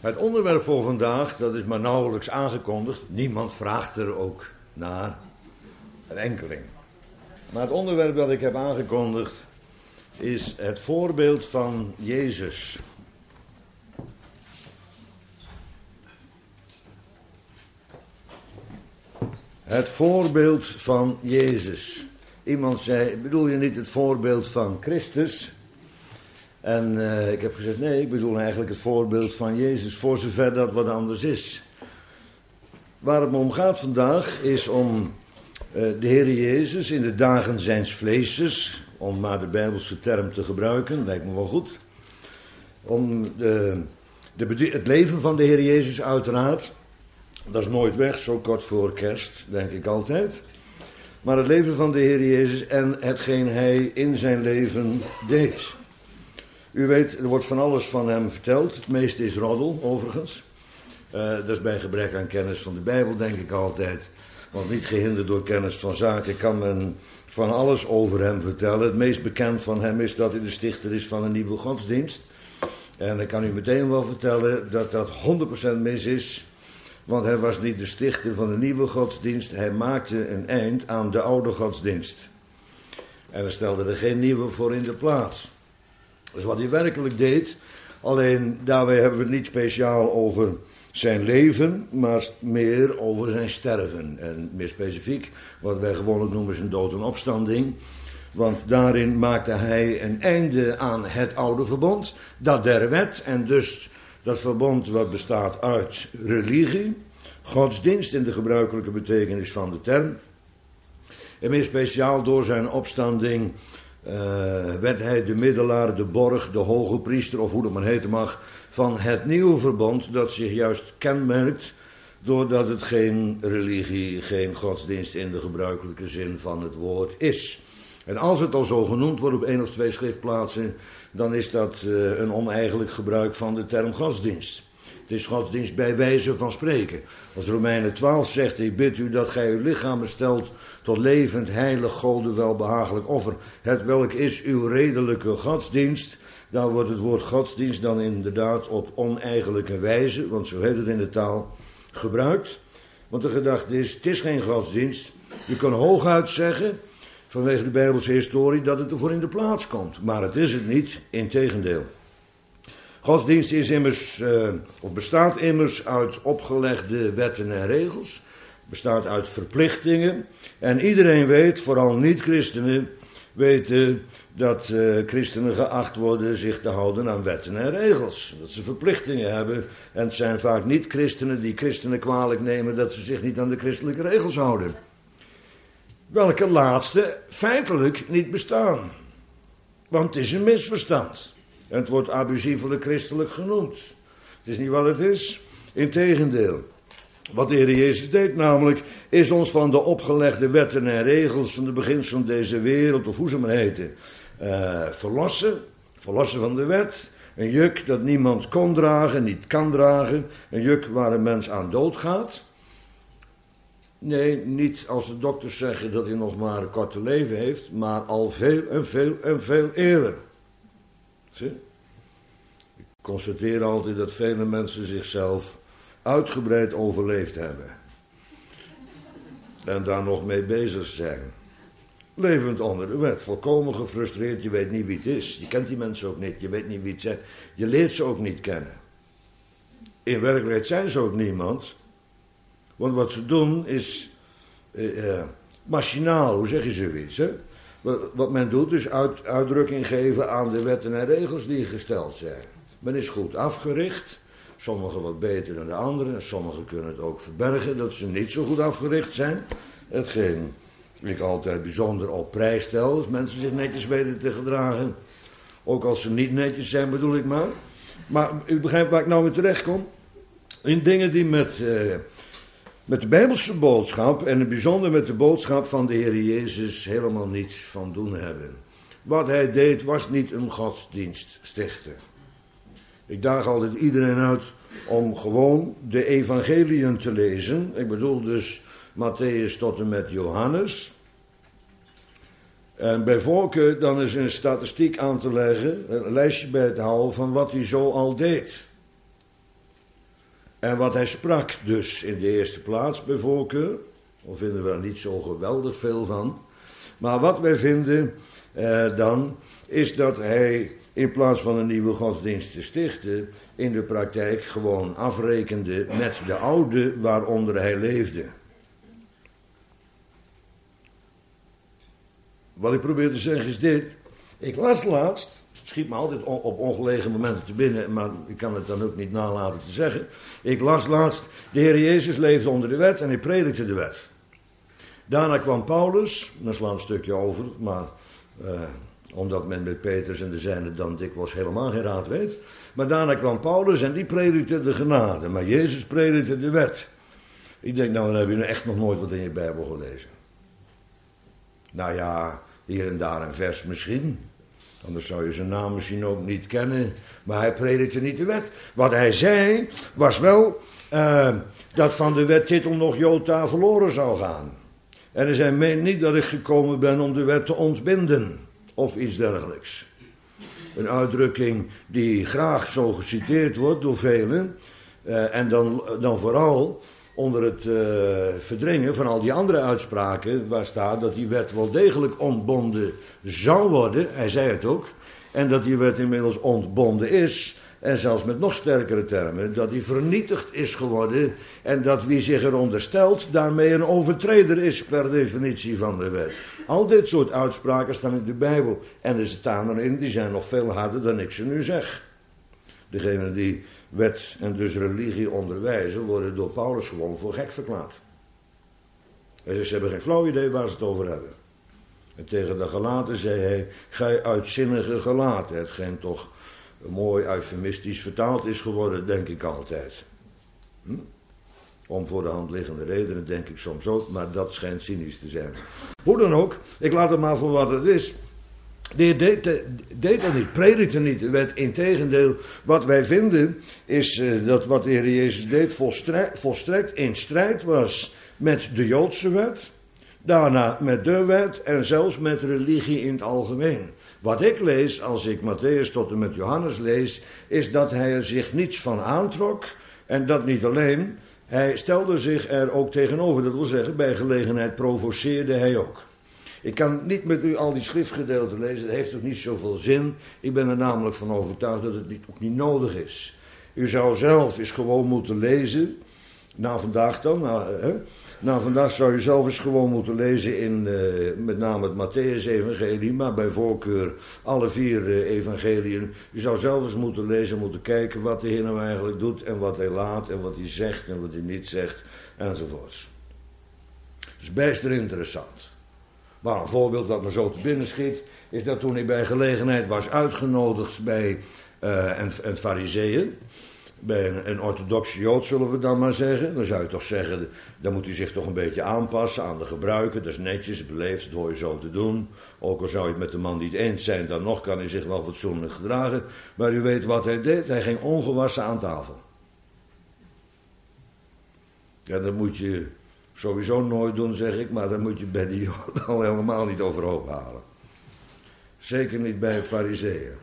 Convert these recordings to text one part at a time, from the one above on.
Het onderwerp voor vandaag, dat is maar nauwelijks aangekondigd. Niemand vraagt er ook naar, een enkeling. Maar het onderwerp dat ik heb aangekondigd is het voorbeeld van Jezus. Het voorbeeld van Jezus. Iemand zei, bedoel je niet het voorbeeld van Christus? En ik heb gezegd, nee, ik bedoel eigenlijk het voorbeeld van Jezus, voor zover dat wat anders is. Waar het me om gaat vandaag is om de Heer Jezus in de dagen zijns vleeses, om maar de Bijbelse term te gebruiken, lijkt me wel goed. Om het leven van de Heer Jezus uiteraard, dat is nooit weg, zo kort voor kerst, denk ik altijd. Maar het leven van de Heer Jezus en hetgeen hij in zijn leven deed. U weet, er wordt van alles van hem verteld. Het meeste is roddel, overigens. Dat is bij gebrek aan kennis van de Bijbel, denk ik altijd. Want niet gehinderd door kennis van zaken kan men van alles over hem vertellen. Het meest bekend van hem is dat hij de stichter is van een nieuwe godsdienst. En ik kan u meteen wel vertellen dat dat 100% mis is. Want hij was niet de stichter van de nieuwe godsdienst. Hij maakte een eind aan de oude godsdienst. En hij stelde er geen nieuwe voor in de plaats. Dat is wat hij werkelijk deed. Alleen daarbij hebben we het niet speciaal over zijn leven, maar meer over zijn sterven. En meer specifiek wat wij gewoonlijk noemen zijn dood en opstanding. Want daarin maakte hij een einde aan het oude verbond, dat der wet. En dus dat verbond wat bestaat uit religie, godsdienst in de gebruikelijke betekenis van de term. En meer speciaal door zijn opstanding werd hij de middelaar, de borg, de hoge priester, of hoe dat maar heten mag, van het nieuwe verbond, dat zich juist kenmerkt doordat het geen religie, geen godsdienst in de gebruikelijke zin van het woord is. En als het al zo genoemd wordt op 1 of 2 schriftplaatsen, dan is dat een oneigenlijk gebruik van de term godsdienst. Het is godsdienst bij wijze van spreken. Als Romeinen 12 zegt, ik bid u dat gij uw lichamen stelt tot levend, heilig, Gode welbehagelijk offer. Het welk is uw redelijke godsdienst. Dan wordt het woord godsdienst dan inderdaad op oneigenlijke wijze, want zo heet het in de taal, gebruikt. Want de gedachte is, het is geen godsdienst. Je kan hooguit zeggen, vanwege de Bijbelse historie, dat het ervoor in de plaats komt. Maar het is het niet, integendeel. Godsdienst is immers, bestaat immers uit opgelegde wetten en regels. Bestaat uit verplichtingen. En iedereen weet, vooral niet-christenen, weten dat christenen geacht worden zich te houden aan wetten en regels. Dat ze verplichtingen hebben. En het zijn vaak niet-christenen die christenen kwalijk nemen dat ze zich niet aan de christelijke regels houden. Welke laatste feitelijk niet bestaan. Want het is een misverstand. En het wordt abusievelijk christelijk genoemd. Het is niet wat het is. Integendeel. Wat de Heer Jezus deed namelijk, is ons van de opgelegde wetten en regels van de beginsel van deze wereld, of hoe ze maar heten, verlossen. Verlossen van de wet. Een juk dat niemand kon dragen, niet kan dragen. Een juk waar een mens aan doodgaat. Nee, niet als de dokters zeggen dat hij nog maar een korte leven heeft, maar al veel en veel en veel eerder. Zie? Ik constateer altijd dat vele mensen zichzelf uitgebreid overleefd hebben. En daar nog mee bezig zijn. Levend onder de wet, volkomen gefrustreerd, je weet niet wie het is. Je kent die mensen ook niet, je weet niet wie het zijn. Je leert ze ook niet kennen. In werkelijkheid zijn ze ook niemand. Want wat ze doen is machinaal, hoe zeg je zoiets, hè? Wat men doet is uitdrukking geven aan de wetten en regels die gesteld zijn. Men is goed afgericht, sommigen wat beter dan de anderen. Sommigen kunnen het ook verbergen dat ze niet zo goed afgericht zijn. Hetgeen ik altijd bijzonder op prijs stel, als mensen zich netjes weten te gedragen. Ook als ze niet netjes zijn, bedoel ik maar. Maar u begrijpt waar ik nou weer terecht kom? In dingen die met de Bijbelse boodschap en in het bijzonder met de boodschap van de Heer Jezus helemaal niets van doen hebben. Wat hij deed was niet een godsdienst stichten. Ik daag altijd iedereen uit om gewoon de evangeliën te lezen. Ik bedoel dus Mattheüs tot en met Johannes. En bij voorkeur dan eens een statistiek aan te leggen, een lijstje bij te houden van wat hij zo al deed. En wat hij sprak dus in de eerste plaats bij voorkeur, daar vinden we er niet zo geweldig veel van. Maar wat wij vinden dan, is dat hij in plaats van een nieuwe godsdienst te stichten, in de praktijk gewoon afrekende met de oude waaronder hij leefde. Wat ik probeer te zeggen is dit. Ik las laatst, het schiet me altijd op ongelegen momenten te binnen, maar ik kan het dan ook niet nalaten te zeggen. Ik las laatst, de Heer Jezus leefde onder de wet en hij predikte de wet. Daarna kwam Paulus, dan slaan we een stukje over, maar omdat men met Petrus en de zijnen dan dikwijls helemaal geen raad weet. Maar daarna kwam Paulus en die predikte de genade, maar Jezus predikte de wet. Ik denk, nou dan heb je echt nog nooit wat in je Bijbel gelezen. Nou ja, hier en daar een vers misschien. Anders zou je zijn naam misschien ook niet kennen. Maar hij predikte niet de wet. Wat hij zei was wel dat van de wettitel nog jota verloren zou gaan. En hij zei, meen niet dat ik gekomen ben om de wet te ontbinden. Of iets dergelijks. Een uitdrukking die graag zo geciteerd wordt door velen. En dan vooral onder het verdringen van al die andere uitspraken, waar staat dat die wet wel degelijk ontbonden zou worden, hij zei het ook, en dat die wet inmiddels ontbonden is, en zelfs met nog sterkere termen, dat die vernietigd is geworden, en dat wie zich eronder stelt, daarmee een overtreder is per definitie van de wet. Al dit soort uitspraken staan in de Bijbel, en er staan erin, die zijn nog veel harder dan ik ze nu zeg. Degenen die wet en dus religie onderwijzen, worden door Paulus gewoon voor gek verklaard. En ze hebben geen flauw idee waar ze het over hebben. En tegen de Galaten zei hij, gij uitzinnige Galaten, hetgeen toch mooi eufemistisch vertaald is geworden, denk ik altijd. Om voor de hand liggende redenen, denk ik soms ook, maar dat schijnt cynisch te zijn. Hoe dan ook, ik laat het maar voor wat het is. De Heer deed dat niet, predikte niet de wet. Integendeel, wat wij vinden is dat wat de Heer Jezus deed volstrekt in strijd was met de Joodse wet. Daarna met de wet en zelfs met religie in het algemeen. Wat ik lees als ik Mattheüs tot en met Johannes lees, is dat hij er zich niets van aantrok. En dat niet alleen, hij stelde zich er ook tegenover. Dat wil zeggen, bij gelegenheid provoceerde hij ook. Ik kan niet met u al die schriftgedeelten lezen, dat heeft ook niet zoveel zin. Ik ben er namelijk van overtuigd dat het ook niet nodig is. U zou zelf eens gewoon moeten lezen, na vandaag dan, na vandaag zou u zelf eens gewoon moeten lezen in met name het Mattheüs-evangelie, maar bij voorkeur alle 4 evangeliën. U zou zelf eens moeten lezen, moeten kijken wat de Heer nou eigenlijk doet en wat hij laat en wat hij zegt en wat hij niet zegt enzovoorts. Dat is bijster interessant. Maar een voorbeeld wat me zo te binnen schiet, is dat toen ik bij gelegenheid was uitgenodigd bij een farizeeën, bij een orthodoxe Jood zullen we dan maar zeggen, dan zou je toch zeggen, dan moet hij zich toch een beetje aanpassen aan de gebruiken, dat is netjes, beleefd, dat hoor je zo te doen. Ook al zou je het met de man niet eens zijn, dan nog kan hij zich wel fatsoenlijk gedragen. Maar u weet wat hij deed, hij ging ongewassen aan tafel. Ja, dat moet je sowieso nooit doen, zeg ik, maar dan moet je bij die Joden al helemaal niet overhoop halen. Zeker niet bij een farizeeën.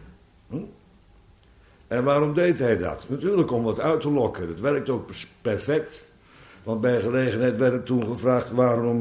En waarom deed hij dat? Natuurlijk om wat uit te lokken. Dat werkt ook perfect. Want bij gelegenheid werd toen gevraagd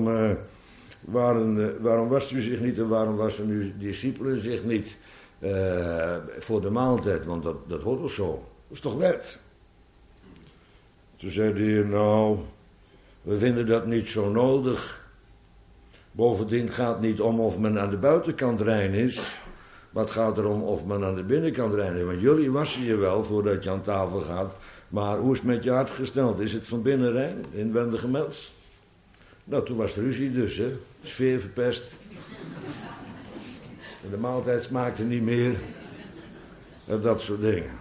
waarom wast u zich niet en waarom wassen uw discipelen zich niet voor de maaltijd. Want dat hoort wel zo. Dat is toch wet? Toen zei de Heer, nou, we vinden dat niet zo nodig. Bovendien gaat het niet om of men aan de buitenkant rein is. Maar het gaat erom of men aan de binnenkant rein is. Want jullie wassen je wel voordat je aan tafel gaat. Maar hoe is het met je hart gesteld? Is het van binnen rein? Inwendige mens? Nou, toen was er ruzie dus, hè. Sfeer verpest. En de maaltijd smaakte niet meer. En dat soort dingen.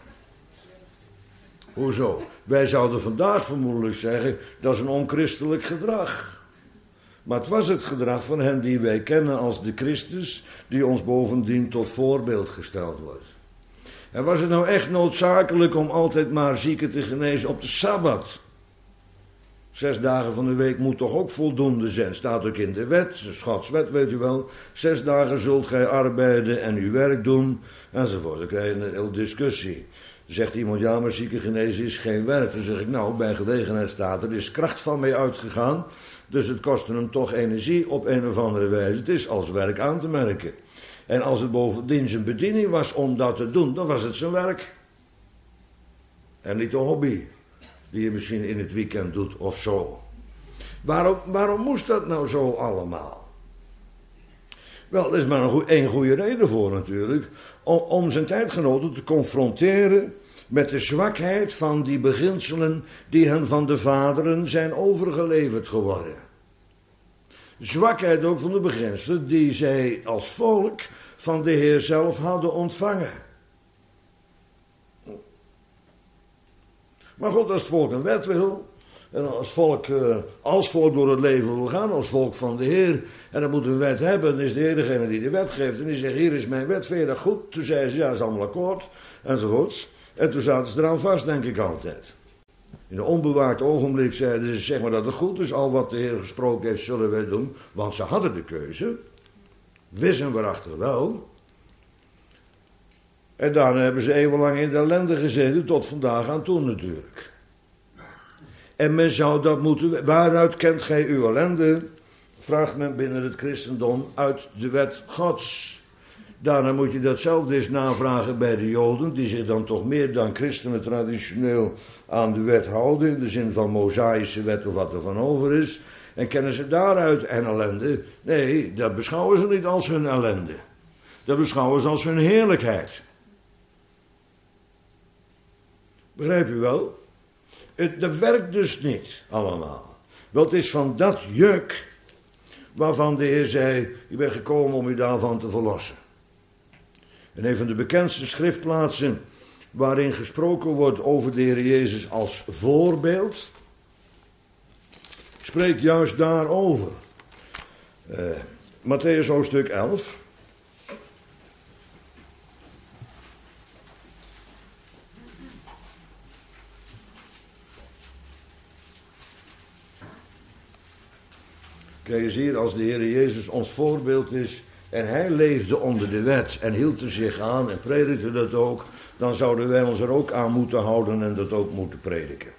Hoezo? Wij zouden vandaag vermoedelijk zeggen, dat is een onchristelijk gedrag. Maar het was het gedrag van hen die wij kennen als de Christus, die ons bovendien tot voorbeeld gesteld wordt. En was het nou echt noodzakelijk om altijd maar zieken te genezen op de Sabbat? 6 dagen van de week moet toch ook voldoende zijn. Staat ook in de wet, de Gods wet weet u wel. 6 dagen zult gij arbeiden en uw werk doen, enzovoort. Dan krijg je een hele discussie. Zegt iemand, ja, maar zieken genezen is geen werk. Dan zeg ik, nou, bij gelegenheid staat er is kracht van mij uitgegaan. Dus het kostte hem toch energie op een of andere wijze. Het is als werk aan te merken. En als het bovendien zijn bediening was om dat te doen, dan was het zijn werk. En niet een hobby, die je misschien in het weekend doet of zo. Waarom moest dat nou zo allemaal? Wel, er is maar één goede reden voor natuurlijk. Om zijn tijdgenoten te confronteren met de zwakheid van die beginselen die hen van de vaderen zijn overgeleverd geworden. Zwakheid ook van de beginselen die zij als volk van de Heer zelf hadden ontvangen. Maar God, als het volk een wet wil, en als volk door het leven wil gaan, als volk van de Heer, en dan moet een wet hebben, dan is de Heer degene die de wet geeft, en die zegt, hier is mijn wet, vind je dat goed? Toen zei ze, ja, is allemaal akkoord, enzovoorts. En toen zaten ze eraan vast, denk ik altijd. In een onbewaakt ogenblik zeiden ze, zeg maar dat het goed is, al wat de Heer gesproken heeft, zullen wij doen, want ze hadden de keuze, wis en waarachtig wel. En daarna hebben ze eeuwenlang in de ellende gezeten, tot vandaag aan toe natuurlijk. En men zou dat moeten, waaruit kent gij uw ellende? Vraagt men binnen het christendom uit de wet Gods. Daarna moet je datzelfde eens navragen bij de Joden, die zich dan toch meer dan christenen traditioneel aan de wet houden, in de zin van Mosaïsche wet of wat er van over is. En kennen ze daaruit een ellende? Nee, dat beschouwen ze niet als hun ellende. Dat beschouwen ze als hun heerlijkheid. Begrijp je wel? Dat werkt dus niet allemaal. Wel, het is van dat juk waarvan de Heer zei, ik ben gekomen om u daarvan te verlossen. En een van de bekendste schriftplaatsen waarin gesproken wordt over de Heer Jezus als voorbeeld, spreekt juist daarover. Mattheüs hoofdstuk 11. Kijk eens hier, als de Heer Jezus ons voorbeeld is en hij leefde onder de wet en hield er zich aan en predikte dat ook, dan zouden wij ons er ook aan moeten houden en dat ook moeten prediken.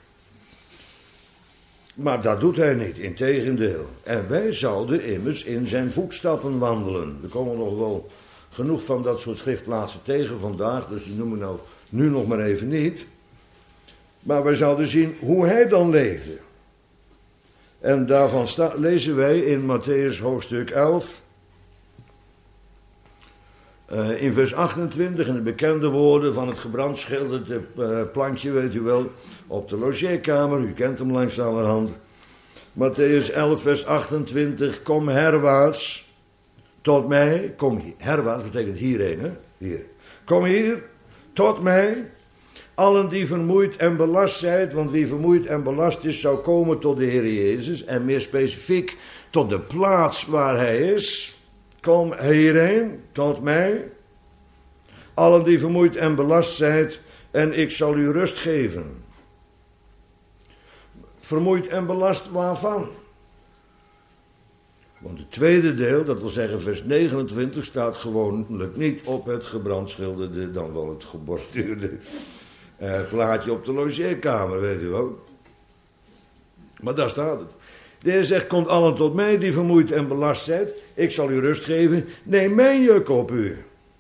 Maar dat doet hij niet, integendeel. En wij zouden immers in zijn voetstappen wandelen. Er komen nog wel genoeg van dat soort schriftplaatsen tegen vandaag, dus die noemen we nou nu nog maar even niet. Maar wij zouden zien hoe hij dan leefde. En daarvan lezen wij in Mattheüs hoofdstuk 11, in vers 28, in de bekende woorden van het gebrandschilderde plankje, weet u wel, op de logeerkamer, u kent hem langzamerhand. Mattheüs 11, vers 28, kom herwaarts tot mij, herwaarts betekent hierheen, hè? Hier. Kom hier, tot mij, allen die vermoeid en belast zijn, want wie vermoeid en belast is, zou komen tot de Heer Jezus, en meer specifiek tot de plaats waar hij is. Kom hierheen, tot mij, allen die vermoeid en belast zijn, en ik zal u rust geven. Vermoeid en belast waarvan? Want het tweede deel, dat wil zeggen vers 29, staat gewoonlijk niet op het gebrandschilderde, dan wel het geborduurde plaatje op de logeerkamer, weet u wel. Maar daar staat het. De Heer zegt, komt allen tot mij die vermoeid en belast zijn, ik zal u rust geven, neem mijn juk op u.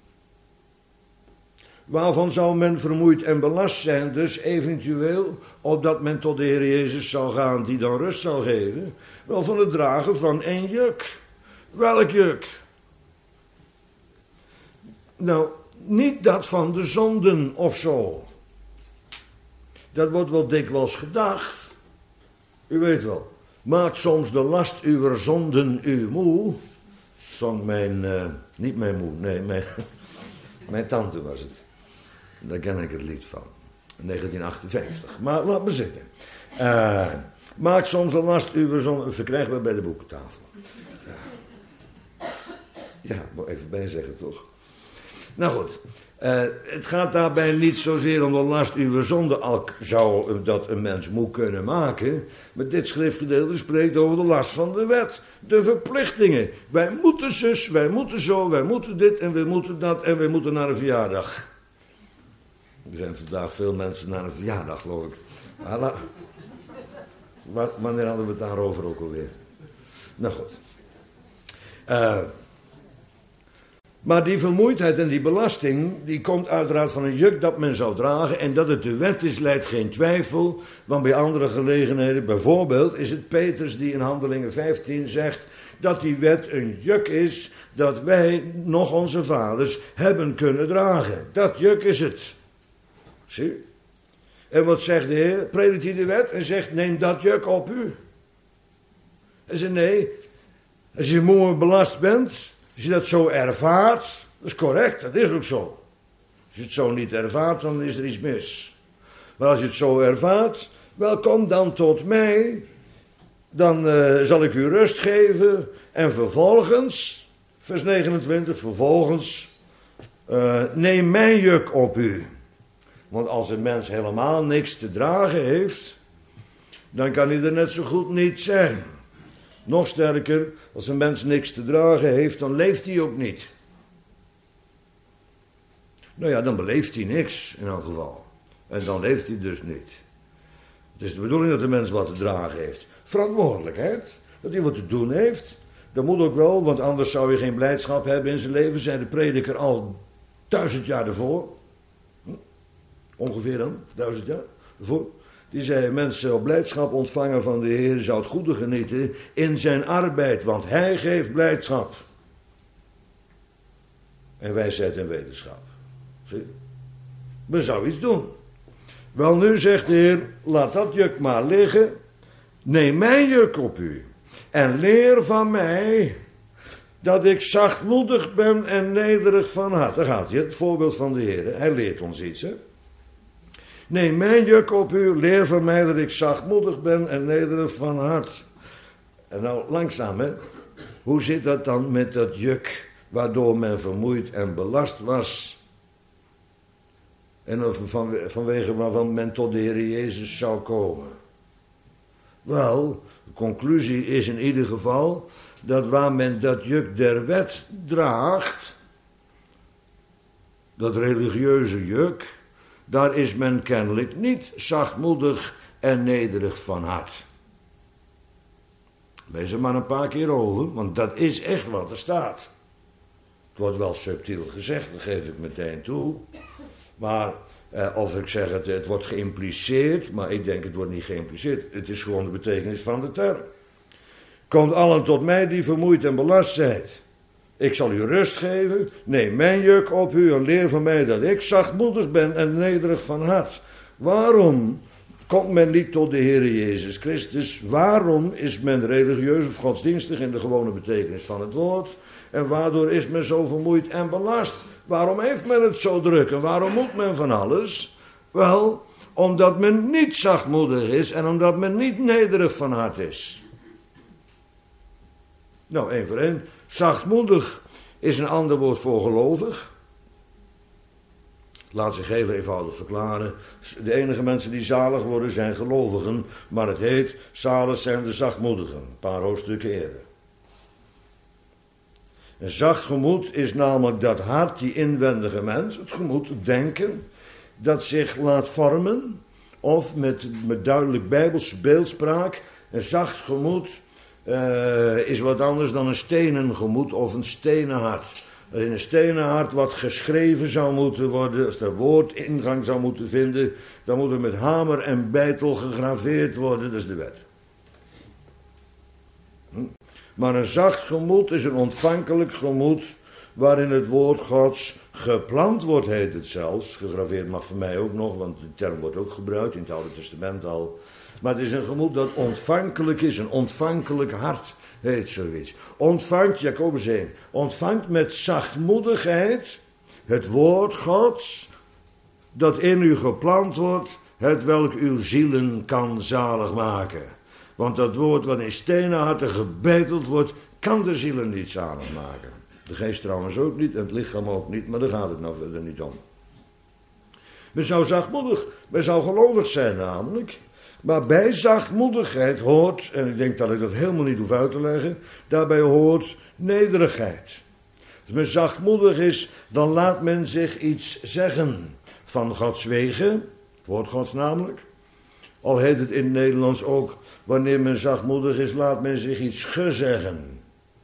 Waarvan zou men vermoeid en belast zijn, dus eventueel, opdat men tot de Heer Jezus zal gaan, die dan rust zal geven? Wel, van het dragen van één juk. Welk juk? Nou, niet dat van de zonden of zo. Dat wordt wel dikwijls gedacht. U weet wel. Maakt soms de last uw zonden u moe. Zong niet mijn moe, nee, mijn tante was het. Daar ken ik het lied van. 1958. Maar laat me zitten. Maakt soms de last uw zonden. Verkrijgen we bij de boekentafel. Ja, moet even bij zeggen toch. Nou goed. Het gaat daarbij niet zozeer om de last uw zonde, al zou dat een mens moe kunnen maken. Maar dit schriftgedeelte spreekt over de last van de wet. De verplichtingen. Wij moeten zus, wij moeten zo, wij moeten dit en wij moeten dat en wij moeten naar een verjaardag. Er zijn vandaag veel mensen naar een verjaardag, geloof ik. Wanneer hadden we het daarover ook alweer? Nou goed. Maar die vermoeidheid en die belasting, die komt uiteraard van een juk dat men zou dragen. En dat het de wet is, leidt geen twijfel. Want bij andere gelegenheden, bijvoorbeeld, is het Petrus die in Handelingen 15 zegt dat die wet een juk is dat wij, nog onze vaders, hebben kunnen dragen. Dat juk is het. Zie? En wat zegt de Heer? Predikt hij de wet en zegt, neem dat juk op u. Hij zegt, nee, als je moe en belast bent, als je dat zo ervaart, dat is correct, dat is ook zo. Als je het zo niet ervaart, dan is er iets mis. Maar als je het zo ervaart, wel, kom dan tot mij, dan zal ik u rust geven. En vervolgens, vers 29, vervolgens, neem mijn juk op u. Want als een mens helemaal niks te dragen heeft, dan kan hij er net zo goed niet zijn. Nog sterker, als een mens niks te dragen heeft, dan leeft hij ook niet. Nou ja, dan beleeft hij niks in elk geval. En dan leeft hij dus niet. Het is de bedoeling dat de mens wat te dragen heeft. Verantwoordelijkheid, dat hij wat te doen heeft. Dat moet ook wel, want anders zou je geen blijdschap hebben in zijn leven, zei de prediker al 1000 jaar ervoor. Ongeveer dan, 1000 jaar ervoor. Die zei, mensen op blijdschap ontvangen van de Heer, zou het goede genieten in zijn arbeid, want hij geeft blijdschap. En wijsheid en wetenschap. Zie? Men zou iets doen. Wel, nu zegt de Heer, laat dat juk maar liggen. Neem mijn juk op u. En leer van mij dat ik zachtmoedig ben en nederig van hart. Daar gaat hij, het voorbeeld van de Heer. Hij leert ons iets, hè. Neem mijn juk op u, leer van mij dat ik zachtmoedig ben en nederig van hart. En nou, langzaam, hè. Hoe zit dat dan met dat juk waardoor men vermoeid en belast was? En vanwege waarvan men tot de Heer Jezus zou komen? Wel, de conclusie is in ieder geval dat waar men dat juk der wet draagt, dat religieuze juk, daar is men kennelijk niet zachtmoedig en nederig van hart. Lees er maar een paar keer over, want dat is echt wat er staat. Het wordt wel subtiel gezegd, dat geef ik meteen toe. Maar, of ik zeg het wordt geïmpliceerd, maar ik denk het wordt niet geïmpliceerd. Het is gewoon de betekenis van de term. Komt allen tot mij die vermoeid en belast zijt. Ik zal u rust geven. Neem mijn juk op u en leer van mij dat ik zachtmoedig ben en nederig van hart. Waarom komt men niet tot de Heer Jezus Christus? Waarom is men religieus of godsdienstig in de gewone betekenis van het woord? En waardoor is men zo vermoeid en belast? Waarom heeft men het zo druk en waarom moet men van alles? Wel, omdat men niet zachtmoedig is en omdat men niet nederig van hart is. Nou, één voor één. Zachtmoedig is een ander woord voor gelovig. Laat zich heel eenvoudig verklaren. De enige mensen die zalig worden zijn gelovigen, maar het heet, zalig zijn de zachtmoedigen. Een paar hoofdstukken eerder. Een zacht gemoed is namelijk dat hart, die inwendige mens, het gemoed, het denken, dat zich laat vormen, of met duidelijk bijbelse beeldspraak, een zacht gemoed is wat anders dan een stenen gemoed of een stenen hart. In een stenen hart wat geschreven zou moeten worden, als er woord ingang zou moeten vinden, dan moet er met hamer en beitel gegraveerd worden, dat is de wet. Maar een zacht gemoed is een ontvankelijk gemoed waarin het woord Gods geplant wordt, heet het zelfs. Gegraveerd mag voor mij ook nog, want de term wordt ook gebruikt in het Oude Testament al. Maar het is een gemoed dat ontvankelijk is, een ontvankelijk hart heet zoiets. Ontvangt, Jacobus 1, ontvangt met zachtmoedigheid het woord Gods dat in u geplant wordt, het welk uw zielen kan zalig maken. Want dat woord wat in stenen harten gebeiteld wordt, kan de zielen niet zalig maken. De geest trouwens ook niet en het lichaam ook niet, maar daar gaat het nou verder niet om. Men zou zachtmoedig, men zou gelovig zijn namelijk. Maar bij zachtmoedigheid hoort, en ik denk dat ik dat helemaal niet hoef uit te leggen, daarbij hoort nederigheid. Als men zachtmoedig is, dan laat men zich iets zeggen. van Gods wegen, het woord Gods namelijk. Al heet het in het Nederlands ook, wanneer men zachtmoedig is, laat men zich iets gezeggen.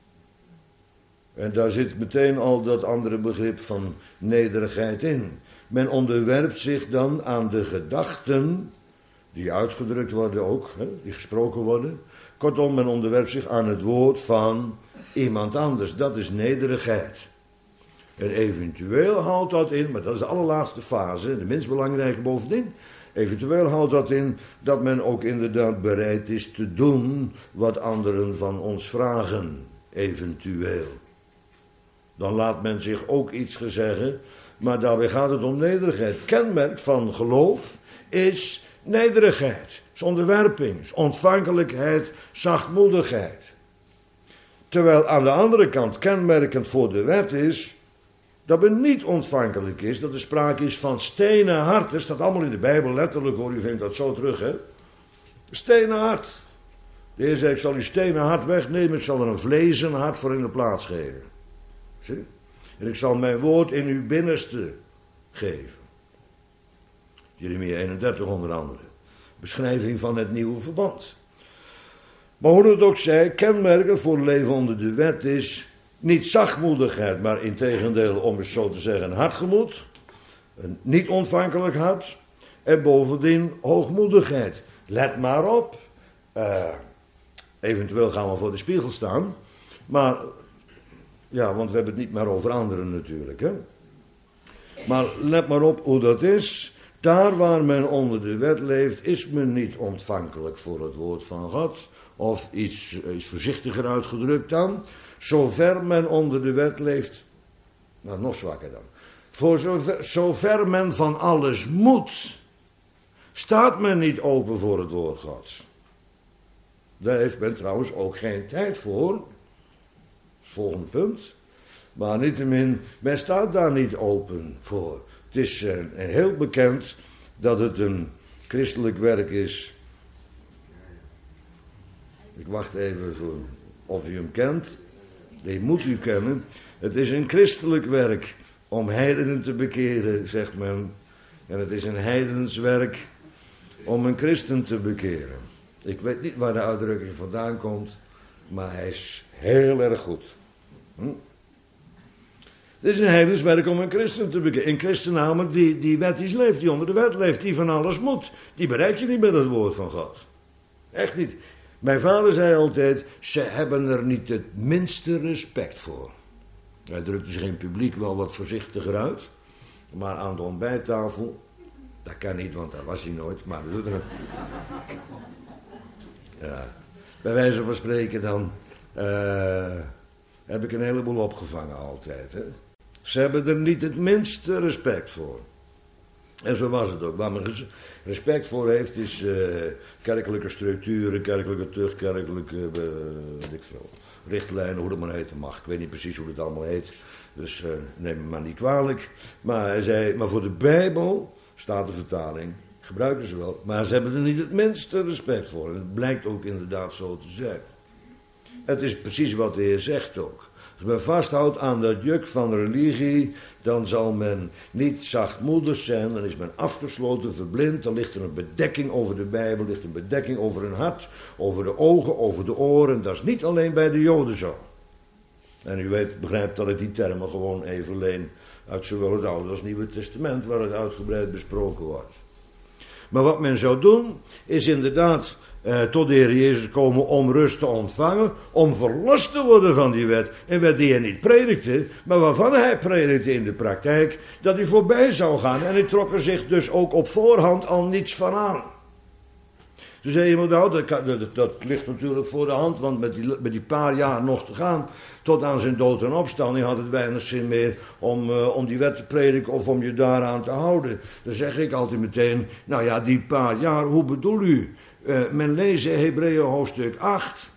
En daar zit meteen al dat andere begrip van nederigheid in. Men onderwerpt zich dan aan de gedachten, die uitgedrukt worden ook, die gesproken worden. Kortom, men onderwerpt zich aan het woord van iemand anders. Dat is nederigheid. En eventueel houdt dat in, maar dat is de allerlaatste fase, de minst belangrijke bovendien. Eventueel houdt dat in dat men ook inderdaad bereid is te doen wat anderen van ons vragen. Eventueel. Dan laat men zich ook iets gezeggen, maar daarbij gaat het om nederigheid. Kenmerk van geloof is nederigheid, is onderwerping, is ontvankelijkheid, zachtmoedigheid. Terwijl aan de andere kant kenmerkend voor de wet is dat men niet ontvankelijk is, dat er sprake is van stenen hart. Dat staat allemaal in de Bijbel, letterlijk hoor, u vindt dat zo terug, hè. Stenen hart. De Heer zei, ik zal uw stenen hart wegnemen, ik zal er een vlezen hart voor in de plaats geven. Zie? En ik zal mijn woord in uw binnenste geven. Jeremia 31 onder andere. Beschrijving van het nieuwe verband. Maar hoe het ook zij, kenmerkend voor het leven onder de wet is niet zachtmoedigheid, maar integendeel, om het zo te zeggen, een hartgemoed. Een niet ontvankelijk hart. En bovendien hoogmoedigheid. Let maar op. Eventueel gaan we voor de spiegel staan. Maar, ja, want we hebben het niet meer over anderen natuurlijk, hè. Maar let maar op hoe dat is. Daar waar men onder de wet leeft, is men niet ontvankelijk voor het woord van God. Of iets voorzichtiger uitgedrukt dan. Zover men onder de wet leeft, nou nog zwakker dan. Voor zover men van alles moet, staat men niet open voor het woord Gods. Daar heeft men trouwens ook geen tijd voor. Volgende punt. Maar niettemin, men staat daar niet open voor. Het is heel bekend dat het een christelijk werk is. Ik wacht even voor of u hem kent. Die moet u kennen. Het is een christelijk werk om heidenen te bekeren, zegt men. En het is een heidens werk om een christen te bekeren. Ik weet niet waar de uitdrukking vandaan komt, maar hij is heel erg goed. Het is een heidens werk om een christen te bekeren. Een christen namelijk die wettisch leeft, die onder de wet leeft, die van alles moet. Die bereik je niet met het woord van God. Echt niet. Mijn vader zei altijd, ze hebben er niet het minste respect voor. Hij drukte zich in het publiek wel wat voorzichtiger uit. Maar aan de ontbijttafel, dat kan niet, want daar was hij nooit. Maar ja, bij wijze van spreken dan heb ik een heleboel opgevangen altijd. Hè. Ze hebben er niet het minste respect voor. En zo was het ook. Waar men respect voor heeft is kerkelijke structuren, kerkelijke tucht, kerkelijke weet ik veel, richtlijnen, hoe dat maar heten mag. Ik weet niet precies hoe het allemaal heet, dus neem me maar niet kwalijk. Maar hij zei, maar voor de Bijbel, staat de vertaling, gebruiken ze wel, maar ze hebben er niet het minste respect voor. En het blijkt ook inderdaad zo te zijn. Het is precies wat de Heer zegt ook. Als men vasthoudt aan dat juk van religie, dan zal men niet zachtmoedig zijn, dan is men afgesloten, verblind, dan ligt er een bedekking over de Bijbel, ligt een bedekking over hun hart, over de ogen, over de oren. Dat is niet alleen bij de Joden zo. En u begrijpt dat ik die termen gewoon even leen uit zowel het Oude als het Nieuwe Testament, waar het uitgebreid besproken wordt. Maar wat men zou doen, is inderdaad tot de Heer Jezus komen om rust te ontvangen, om verlost te worden van die wet. Een wet die hij niet predikte, maar waarvan hij predikte in de praktijk, dat hij voorbij zou gaan. En hij trok er zich dus ook op voorhand al niets van aan. Toen zei iemand, nou, dat ligt natuurlijk voor de hand, want met die paar jaar nog te gaan, tot aan zijn dood en opstanding, had het weinig zin meer om die wet te prediken of om je daaraan te houden. Dan zeg ik altijd meteen, nou ja, die paar jaar, hoe bedoel u? Men leest Hebreeën hoofdstuk 8,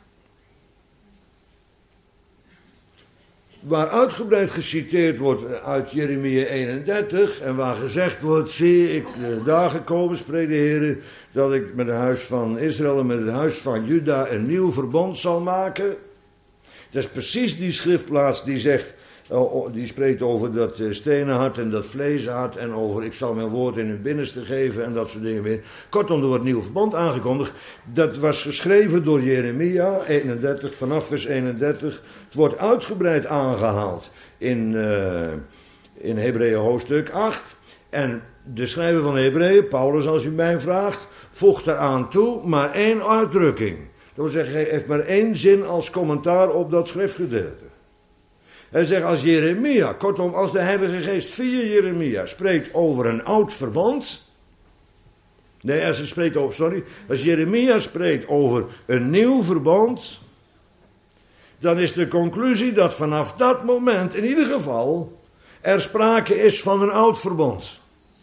waar uitgebreid geciteerd wordt uit Jeremia 31 en waar gezegd wordt, zie ik de dagen komen, spreekt de Heer, dat ik met het huis van Israël en met het huis van Juda een nieuw verbond zal maken. Dat is precies die schriftplaats die zegt Die spreekt over dat stenen hart en dat vlees hart en over ik zal mijn woord in hun binnenste geven en dat soort dingen meer. Kortom, er wordt nieuw verbond aangekondigd. Dat was geschreven door Jeremia 31, vanaf vers 31. Het wordt uitgebreid aangehaald in Hebreeën hoofdstuk 8. En de schrijver van Hebreeën, Paulus als u mij vraagt, voegt eraan toe maar één uitdrukking. Dat wil zeggen, hij heeft maar één zin als commentaar op dat schriftgedeelte. Hij zegt als Jeremia, kortom als de Heilige Geest via Jeremia spreekt over een oud verbond. Nee, als Jeremia spreekt over een nieuw verbond, dan is de conclusie dat vanaf dat moment in ieder geval er sprake is van een oud verbond.